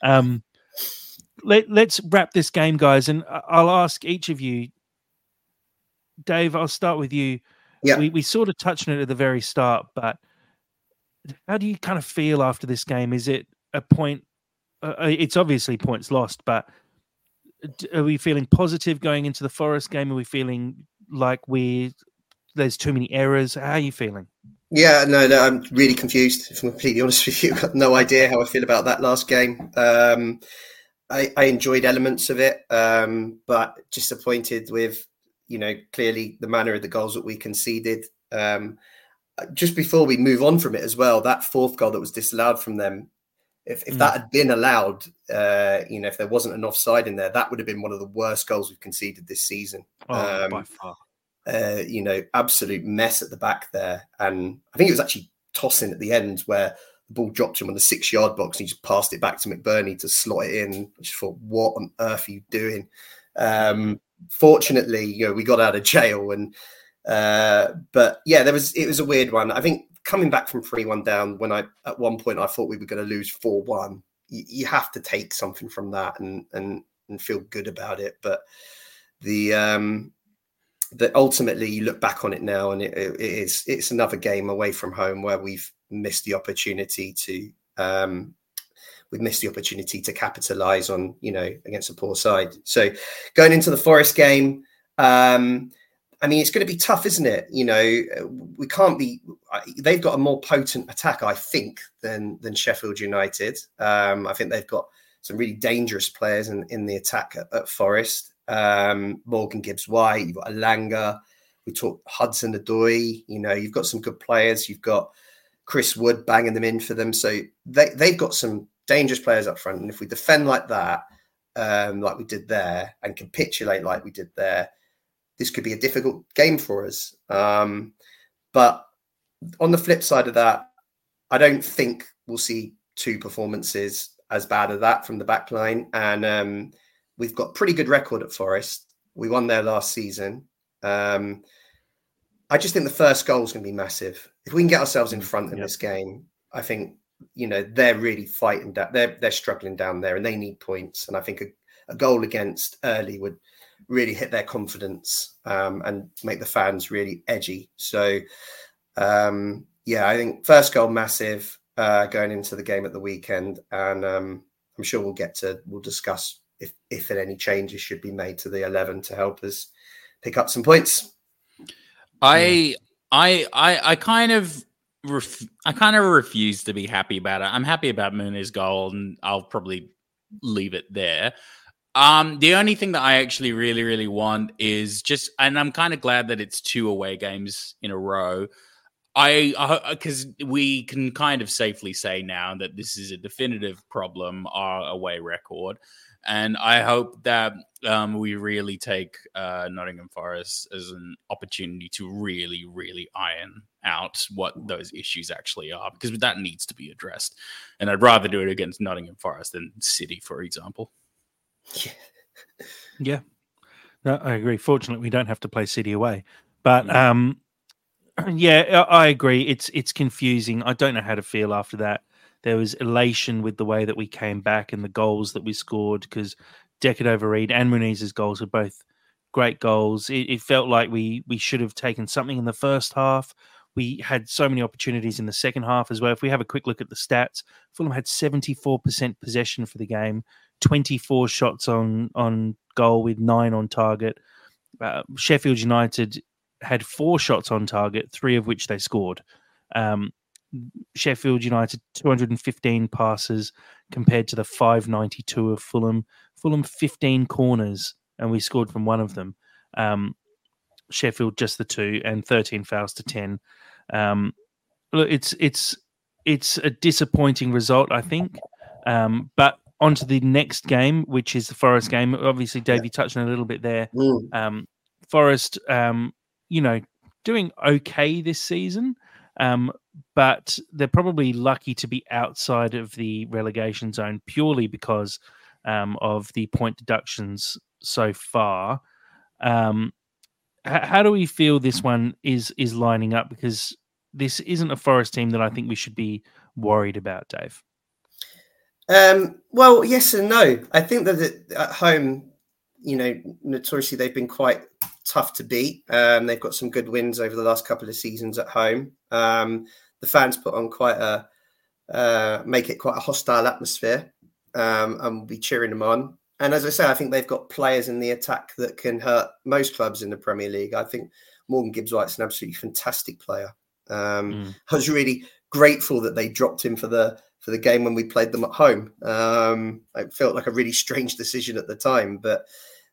B: Let's wrap this game, guys, and I'll ask each of you. Dave, I'll start with you. Yeah. We sort of touched on it at the very start, but how do you kind of feel after this game? Is it a point? It's obviously points lost, but are we feeling positive going into the Forest game? Are we feeling like there's too many errors? How are you feeling?
C: Yeah, no, I'm really confused. If I'm completely honest with you, I've got no idea how I feel about that last game. I enjoyed elements of it, but disappointed with, clearly the manner of the goals that we conceded. Just before we move on from it as well, that fourth goal that was disallowed from them, if that had been allowed, if there wasn't an offside in there, that would have been one of the worst goals we've conceded this season.
B: By far.
C: Absolute mess at the back there. And I think it was actually tossing at the end where the ball dropped him on the 6-yard box and he just passed it back to McBurney to slot it in. I just thought, what on earth are you doing? Fortunately, we got out of jail, and but yeah, it was a weird one. I think coming back from 3-1 down, when at one point I thought we were going to lose 4-1, you have to take something from that and feel good about it. But that ultimately you look back on it now, and it's another game away from home where we've missed the opportunity to capitalize on, against a poor side. So going into the Forest game, it's going to be tough, isn't it? We can't be. They've got a more potent attack, I think, than Sheffield United. I think they've got some really dangerous players in the attack at Forest. Morgan Gibbs-White, you've got Alanga. We talked Hudson-Odoi. You've got some good players. You've got Chris Wood banging them in for them. So they've got some dangerous players up front. And if we defend like that, like we did there, and capitulate like we did there, this could be a difficult game for us. But on the flip side of that, I don't think we'll see two performances as bad as that from the back line. And we've got pretty good record at Forest. We won there last season. I just think the first goal is going to be massive. If we can get ourselves in front in this game, I think, they're really fighting. They're struggling down there and they need points. And I think a goal against early would really hit their confidence and make the fans really edgy. So, I think first goal massive going into the game at the weekend. And I'm sure we'll discuss if any changes should be made to the 11 to help us pick up some points.
D: I kind of refuse to be happy about it. I'm happy about Muni's goal, and I'll probably leave it there. The only thing that I actually really, really want is just, and I'm kind of glad that it's 2 away games in a row. Because we can kind of safely say now that this is a definitive problem, our away record. And I hope that we really take Nottingham Forest as an opportunity to really, really iron out what those issues actually are, because that needs to be addressed. And I'd rather do it against Nottingham Forest than City, for example.
B: Yeah, no, I agree. Fortunately, we don't have to play City away. But I agree. It's confusing. I don't know how to feel after that. There was elation with the way that we came back and the goals that we scored, because Decordova-Reid and Muniz's goals were both great goals. It felt like we should have taken something in the first half. We had so many opportunities in the second half as well. If we have a quick look at the stats, Fulham had 74% possession for the game, 24 shots on goal with 9 on target. Sheffield United had 4 shots on target, 3 of which they scored. Sheffield United 215 passes compared to the 592 of Fulham. Fulham 15 corners and we scored from one of them. Sheffield just the 2 and 13 fouls to 10. Look, it's a disappointing result, I think. But on to the next game, which is the Forest game. Obviously, Dave, you touched on a little bit there. Forest, doing okay this season. But they're probably lucky to be outside of the relegation zone purely because of the point deductions so far. How do we feel this one is lining up? Because this isn't a Forest team that I think we should be worried about, Dave.
C: Well, yes and no. I think that at home, notoriously they've been quite tough to beat. They've got some good wins over the last couple of seasons at home. The fans put on make it quite a hostile atmosphere, and we'll be cheering them on. And as I say, I think they've got players in the attack that can hurt most clubs in the Premier League. I think Morgan Gibbs-White's an absolutely fantastic player. I was really grateful that they dropped him for the game when we played them at home. It felt like a really strange decision at the time, but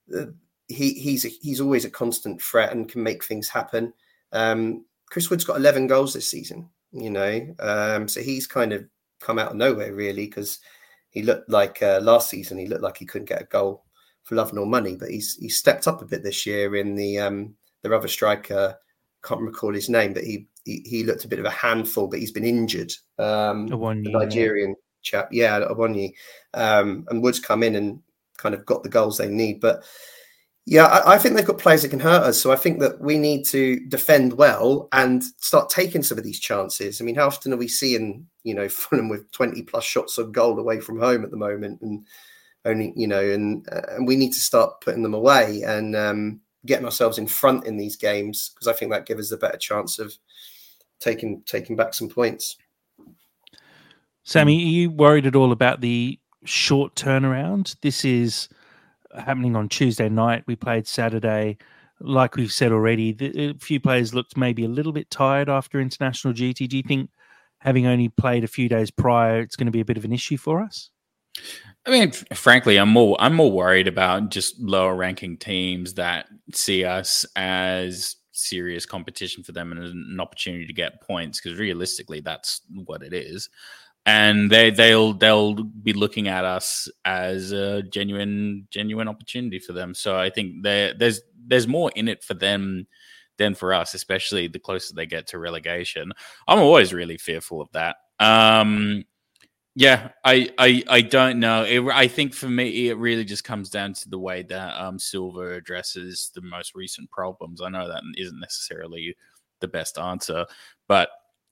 C: he's always a constant threat and can make things happen. Chris Wood's got 11 goals this season, so he's kind of come out of nowhere really, because he looked like last season he looked like he couldn't get a goal for love nor money, but he's stepped up a bit this year in the other striker. Can't recall his name, but he looked a bit of a handful, but he's been injured.
B: Awoniyi,
C: the Nigerian chap, Awoniyi, and Wood's come in and kind of got the goals they need. But yeah, I think they've got players that can hurt us. So I think that we need to defend well and start taking some of these chances. I mean, how often are we seeing, Fulham with 20 plus shots on goal away from home at the moment, and only, and we need to start putting them away and getting ourselves in front in these games, because I think that gives us a better chance of taking back some points.
B: Sammy, are you worried at all about the short turnaround? This is happening on Tuesday night. We played Saturday. Like we've said already, a few players looked maybe a little bit tired after international duty. Do you think, having only played a few days prior, it's going to be a bit of an issue for us?
D: I mean, frankly, I'm more worried about just lower ranking teams that see us as serious competition for them and an opportunity to get points, because realistically, that's what it is. and they'll be looking at us as a genuine opportunity for them. So I think there's more in it for them than for us, especially the closer they get to relegation. I'm always really fearful of that. Yeah, I don't know. I think for me, it really just comes down to the way that Silva addresses the most recent problems. I know that isn't necessarily the best answer, but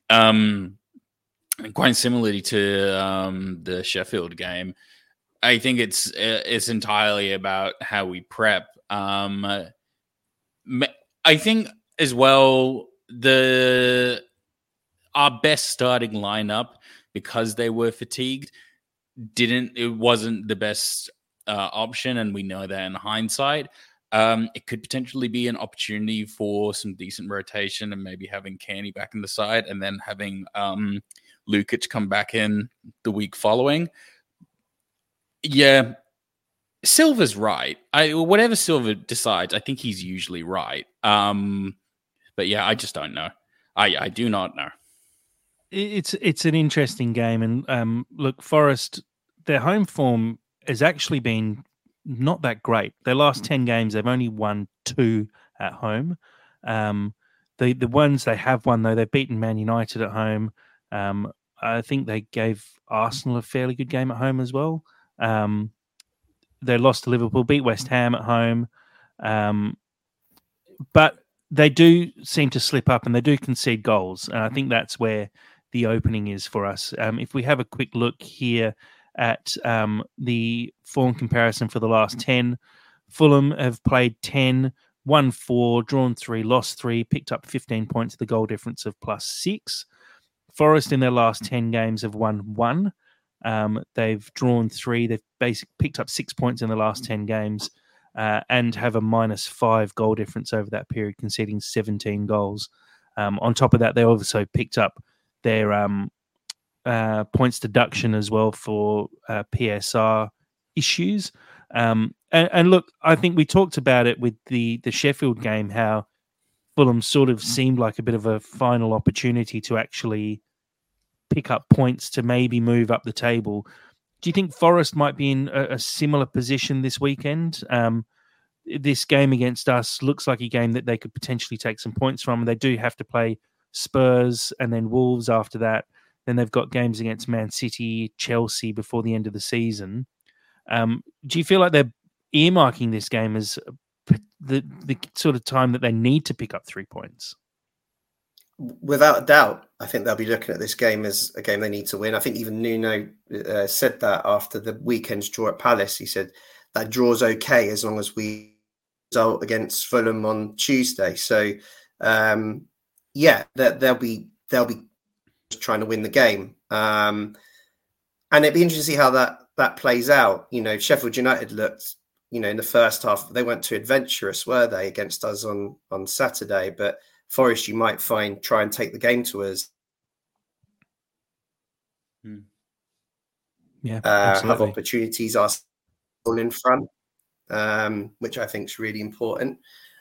D: quite similarly to the Sheffield game, I think it's entirely about how we prep. I think as well our best starting lineup, because they were fatigued, it wasn't the best option, and we know that in hindsight. It could potentially be an opportunity for some decent rotation and maybe having Cairney back in the side and then having Lukic come back in the week following. Yeah, Silva's right. Whatever Silva decides, I think he's usually right. But yeah, I just don't know. I do not know.
B: It's an interesting game, and look, Forest, their home form has actually been not that great. Their last 10 games, they've only won 2 at home. The ones they have won, though, they've beaten Man United at home. I think they gave Arsenal a fairly good game at home as well. They lost to Liverpool, beat West Ham at home, but they do seem to slip up and they do concede goals, and I think that's where the opening is for us. If we have a quick look here at the form comparison for the last 10, Fulham have played 10, won 4, drawn 3, lost 3, picked up 15 points, the goal difference of +6. Forest in their last 10 games have won 1. They've drawn 3. They've basically picked up 6 points in the last 10 games and have a -5 goal difference over that period, conceding 17 goals. On top of that, they also picked up their points deduction as well for PSR issues. And look, I think we talked about it with the Sheffield game, how Fulham sort of seemed like a bit of a final opportunity to actually pick up points to maybe move up the table. Do you think Forest might be in a similar position this weekend? This game against us looks like a game that they could potentially take some points from. They do have to play Spurs and then Wolves after that. Then they've got games against Man City, Chelsea before the end of the season. Do you feel like they're earmarking this game as the sort of time that they need to pick up 3 points?
C: Without a doubt, I think they'll be looking at this game as a game they need to win. I think even Nuno said that after the weekend's draw at Palace. He said that draw's okay as long as we result against Fulham on Tuesday. So, yeah, they'll be trying to win the game, and it'd be interesting to see how that plays out. You know, Sheffield United looked, in the first half, they weren't too adventurous, were they, against us on Saturday? But Forest, you might try and take the game to us.
B: Yeah,
C: have opportunities are all in front, which I think is really important.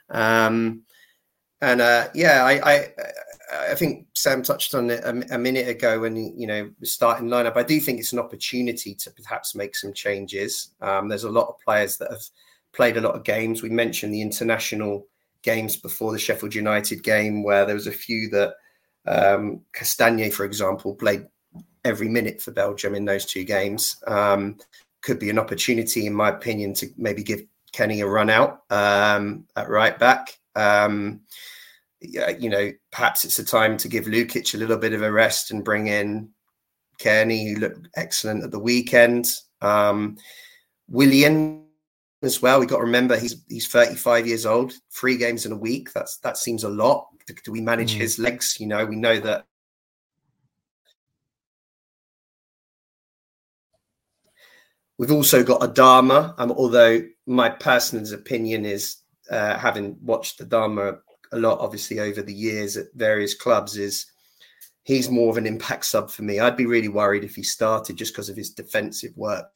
C: I think Sam touched on it a minute ago when the starting lineup. I do think it's an opportunity to perhaps make some changes. There's a lot of players that have played a lot of games. We mentioned the international games before the Sheffield United game, where there was a few that Castagne, for example, played every minute for Belgium in those 2 games. Could be an opportunity, in my opinion, to maybe give Kenny a run out at right back. Perhaps it's a time to give Lukic a little bit of a rest and bring in Cairney, who looked excellent at the weekend. Willian as well. We've got to remember he's 35 years old, 3 games in a week. That seems a lot. Do we manage his legs? We know that. We've also got Adama, although my personal opinion is, having watched Adama a lot, obviously, over the years at various clubs, is he's more of an impact sub for me. I'd be really worried if he started just because of his defensive work.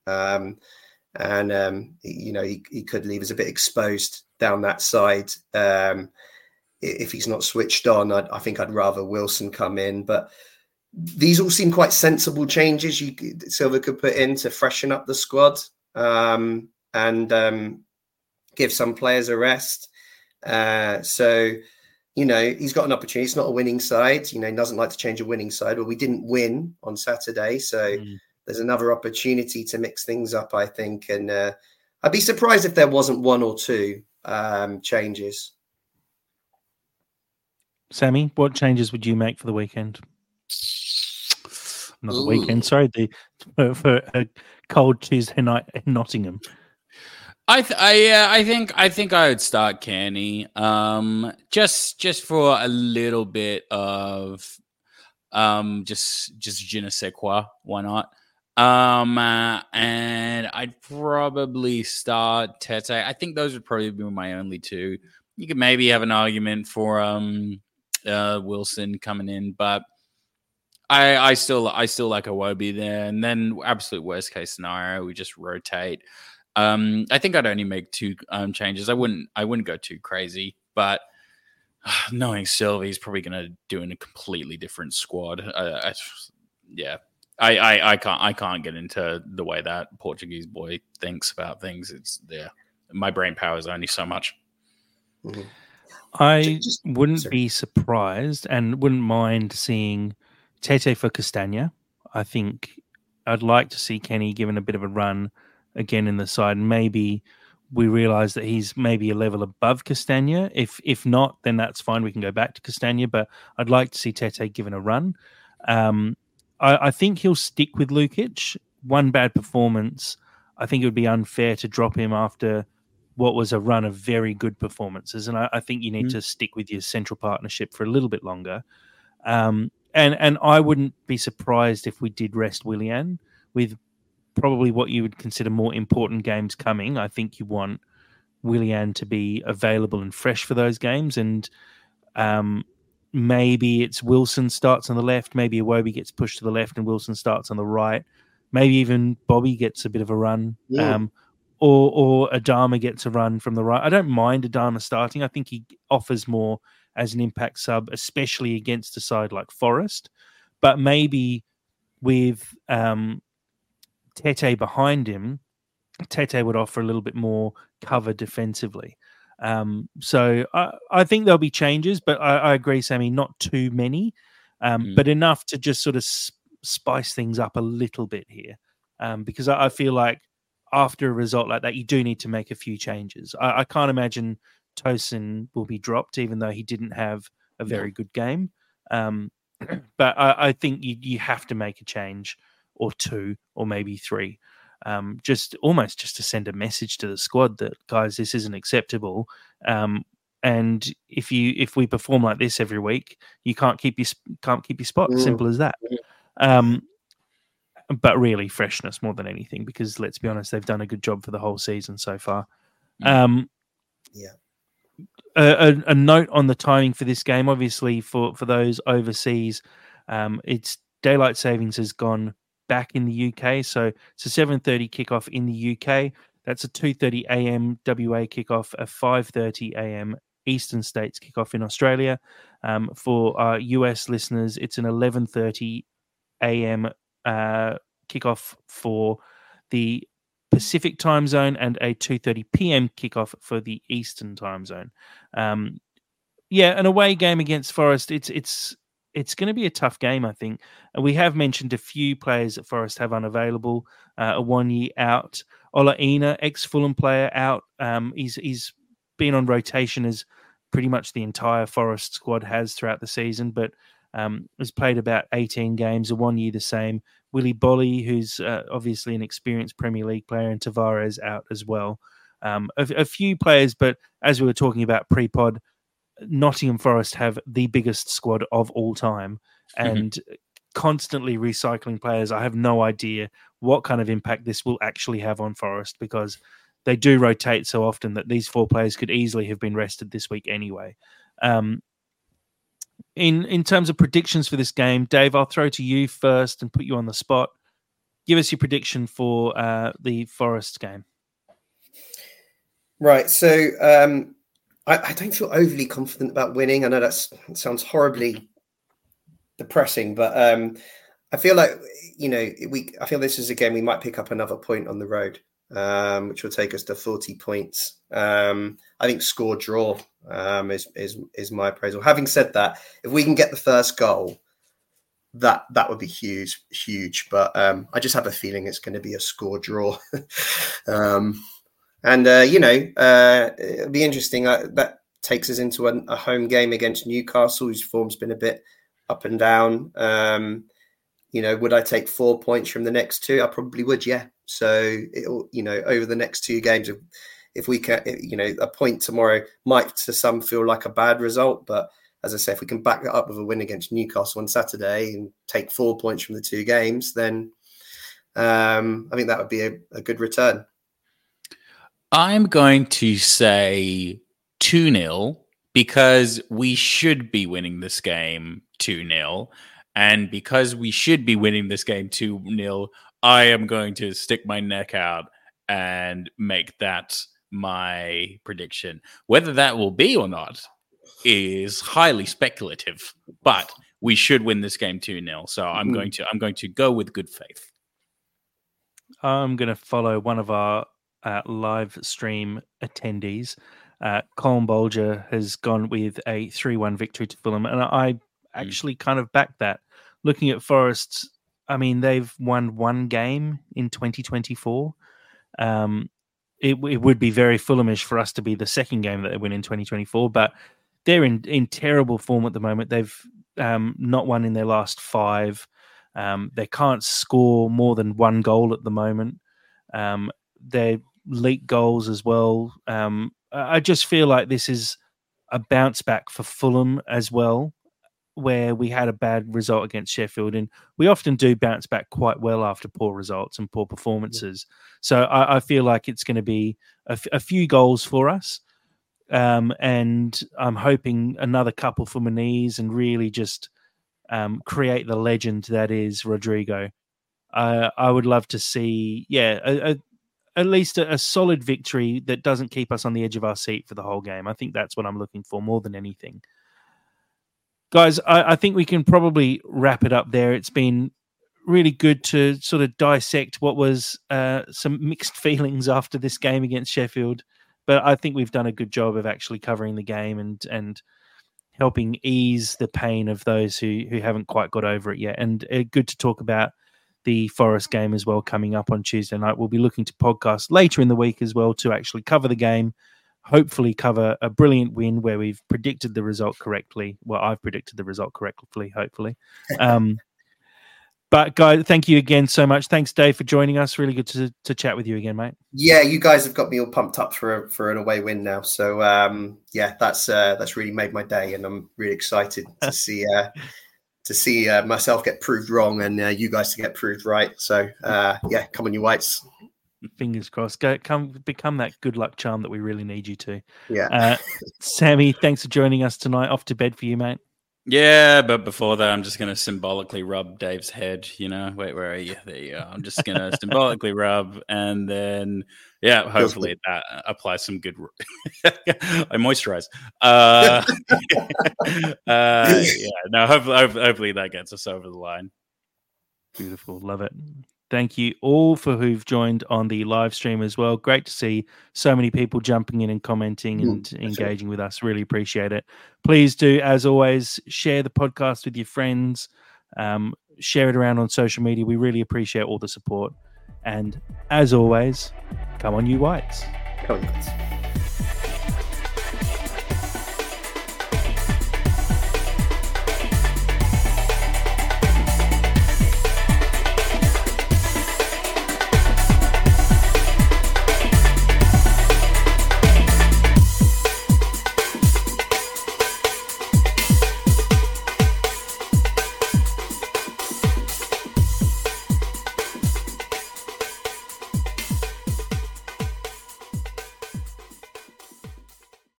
C: He could leave us a bit exposed down that side. If he's not switched on, I think I'd rather Wilson come in. But these all seem quite sensible changes Silva could put in to freshen up the squad and give some players a rest. So, he's got an opportunity. It's not a winning side. He doesn't like to change a winning side, but we didn't win on Saturday. So there's another opportunity to mix things up, I think. And I'd be surprised if there wasn't one or two changes.
B: Sammy, what changes would you make for the weekend? Not the weekend, sorry. For a cold Tuesday night in Nottingham.
D: I think I would start Kearney, just for a little bit of just je ne sais quoi. Why not? And I'd probably start Tete. I think those would probably be my only two. You could maybe have an argument for Wilson coming in, but I still like Iwobi there. And then absolute worst case scenario, we just rotate. I think I'd only make two changes. I wouldn't go too crazy, but knowing Silva, he's probably going to do in a completely different squad. I can't get into the way that Portuguese boy thinks about things. It's my brain power is only so much.
C: Mm-hmm.
B: I wouldn't be surprised and wouldn't mind seeing Tete for Castagna. I think I'd like to see Kenny given a bit of a run again in the side. Maybe we realise that he's maybe a level above Castagna. If not, then that's fine. We can go back to Castagna, but I'd like to see Tete given a run. I think he'll stick with Lukic. One bad performance, I think it would be unfair to drop him after what was a run of very good performances. And I think you need to stick with your central partnership for a little bit longer. And I wouldn't be surprised if we did rest Willian with probably what you would consider more important games coming. I think you want Willian to be available and fresh for those games. And maybe it's Wilson starts on the left. Maybe Iwobi gets pushed to the left and Wilson starts on the right. Maybe even Bobby gets a bit of a run. Yeah. Or Adama gets a run from the right. I don't mind Adama starting. I think he offers more as an impact sub, especially against a side like Forest. But maybe with Tete behind him, Tete would offer a little bit more cover defensively. So I think there'll be changes, but I agree, Sammy, not too many, but enough to just sort of spice things up a little bit here. Because I feel like after a result like that, you do need to make a few changes. I can't imagine Tosin will be dropped, even though he didn't have a very good game. But I think you have to make a change or two or maybe three. Just to send a message to the squad that, guys, this isn't acceptable. And if we perform like this every week, you can't keep your spot. Simple as that. But really, freshness more than anything, because let's be honest, they've done a good job for the whole season so far. A note on the timing for this game, obviously for those overseas, it's daylight savings has gone back in the UK, so it's a 7:30 kickoff in the UK. That's a 2:30 a.m. WA kickoff, a 5:30 a.m. Eastern States kickoff in Australia. For our US listeners, it's an 11:30 a.m. kickoff for the Pacific time zone and a 2:30 p.m. kickoff for the Eastern time zone. An away game against Forest. It's going to be a tough game, I think. We have mentioned a few players that Forest have unavailable. Awoniyi out, Ola Aina, ex-Fulham player, out. He's been on rotation as pretty much the entire Forest squad has throughout the season, but has played about 18 games. Awoniyi the same. Willy Bolly, who's obviously an experienced Premier League player, and Tavares out as well. A few players, but as we were talking about pre-pod, Nottingham Forest have the biggest squad of all time and constantly recycling players. I have no idea what kind of impact this will actually have on Forest, because they do rotate so often that these four players could easily have been rested this week anyway. In terms of predictions for this game, Dave, I'll throw to you first and put you on the spot. Give us your prediction for the Forest game.
C: Right. So I don't feel overly confident about winning. I know that sounds horribly depressing. But I feel like, I feel this is a game we might pick up another point on the road, which will take us to 40 points. I think score draw is my appraisal. Having said that, if we can get the first goal, that would be huge. But I just have a feeling it's going to be a score draw. It'll be interesting. That takes us into a home game against Newcastle, whose form's been a bit up and down. Would I take 4 points from the next two? I probably would, yeah. So it'll, over the next two games, if we can, a point tomorrow might to some feel like a bad result, but as I say, if we can back that up with a win against Newcastle on Saturday and take 4 points from the two games, then I think that would be a good return.
D: I'm going to say 2-0 because we should be winning this game 2-0. And because we should be winning this game 2-0, I am going to stick my neck out and make that my prediction. Whether that will be or not is highly speculative, but we should win this game 2-0. So I'm going to go with good faith.
B: I'm going to follow one of our live stream attendees. Colin Bolger has gone with a 3-1 victory to Fulham, and I actually kind of back that. Looking at Forest, I mean, they've won one game in 2024. It would be very Fulhamish for us to be the second game that they win in 2024, but they're in terrible form at the moment. They've not won in their last 5. They can't score more than one goal at the moment. They leak goals as well. I just feel like this is a bounce back for Fulham as well, where we had a bad result against Sheffield, and we often do bounce back quite well after poor results and poor performances. So I feel like it's going to be a few goals for us. And I'm hoping another couple for Muniz and really just create the legend that is Rodrigo. I would love to see, at least a solid victory that doesn't keep us on the edge of our seat for the whole game. I think that's what I'm looking for more than anything. Guys, I think we can probably wrap it up there. It's been really good to sort of dissect what was some mixed feelings after this game against Sheffield. But I think we've done a good job of actually covering the game and helping ease the pain of those who haven't quite got over it yet. And good to talk about the Forest game as well coming up on Tuesday night. We'll be looking to podcast later in the week as well to actually cover the game, hopefully cover a brilliant win where we've predicted the result correctly. Well, I've predicted the result correctly, hopefully. But guys, thank you again so much. Thanks, Dave, for joining us. Really good to chat with you again, mate. Yeah,
C: you guys have got me all pumped up for an away win now. So that's really made my day, and I'm really excited to see myself get proved wrong and you guys to get proved right. So come on, you Whites.
B: Fingers crossed. Become that good luck charm that we really need you to.
C: Yeah.
B: Sammy, thanks for joining us tonight. Off to bed for you, mate.
D: Yeah, but before that, I'm just going to symbolically rub Dave's head. Wait, where are you? There you go. I'm just going to symbolically rub, and then, hopefully that applies some good. I moisturize. Hopefully that gets us over the line.
B: Beautiful, love it. Thank you all for who've joined on the live stream as well. Great to see so many people jumping in and commenting and engaging with us. Really appreciate it. Please do, as always, share the podcast with your friends. Share it around on social media. We really appreciate all the support. And as always, come on, you Whites.
C: Come on, Whites.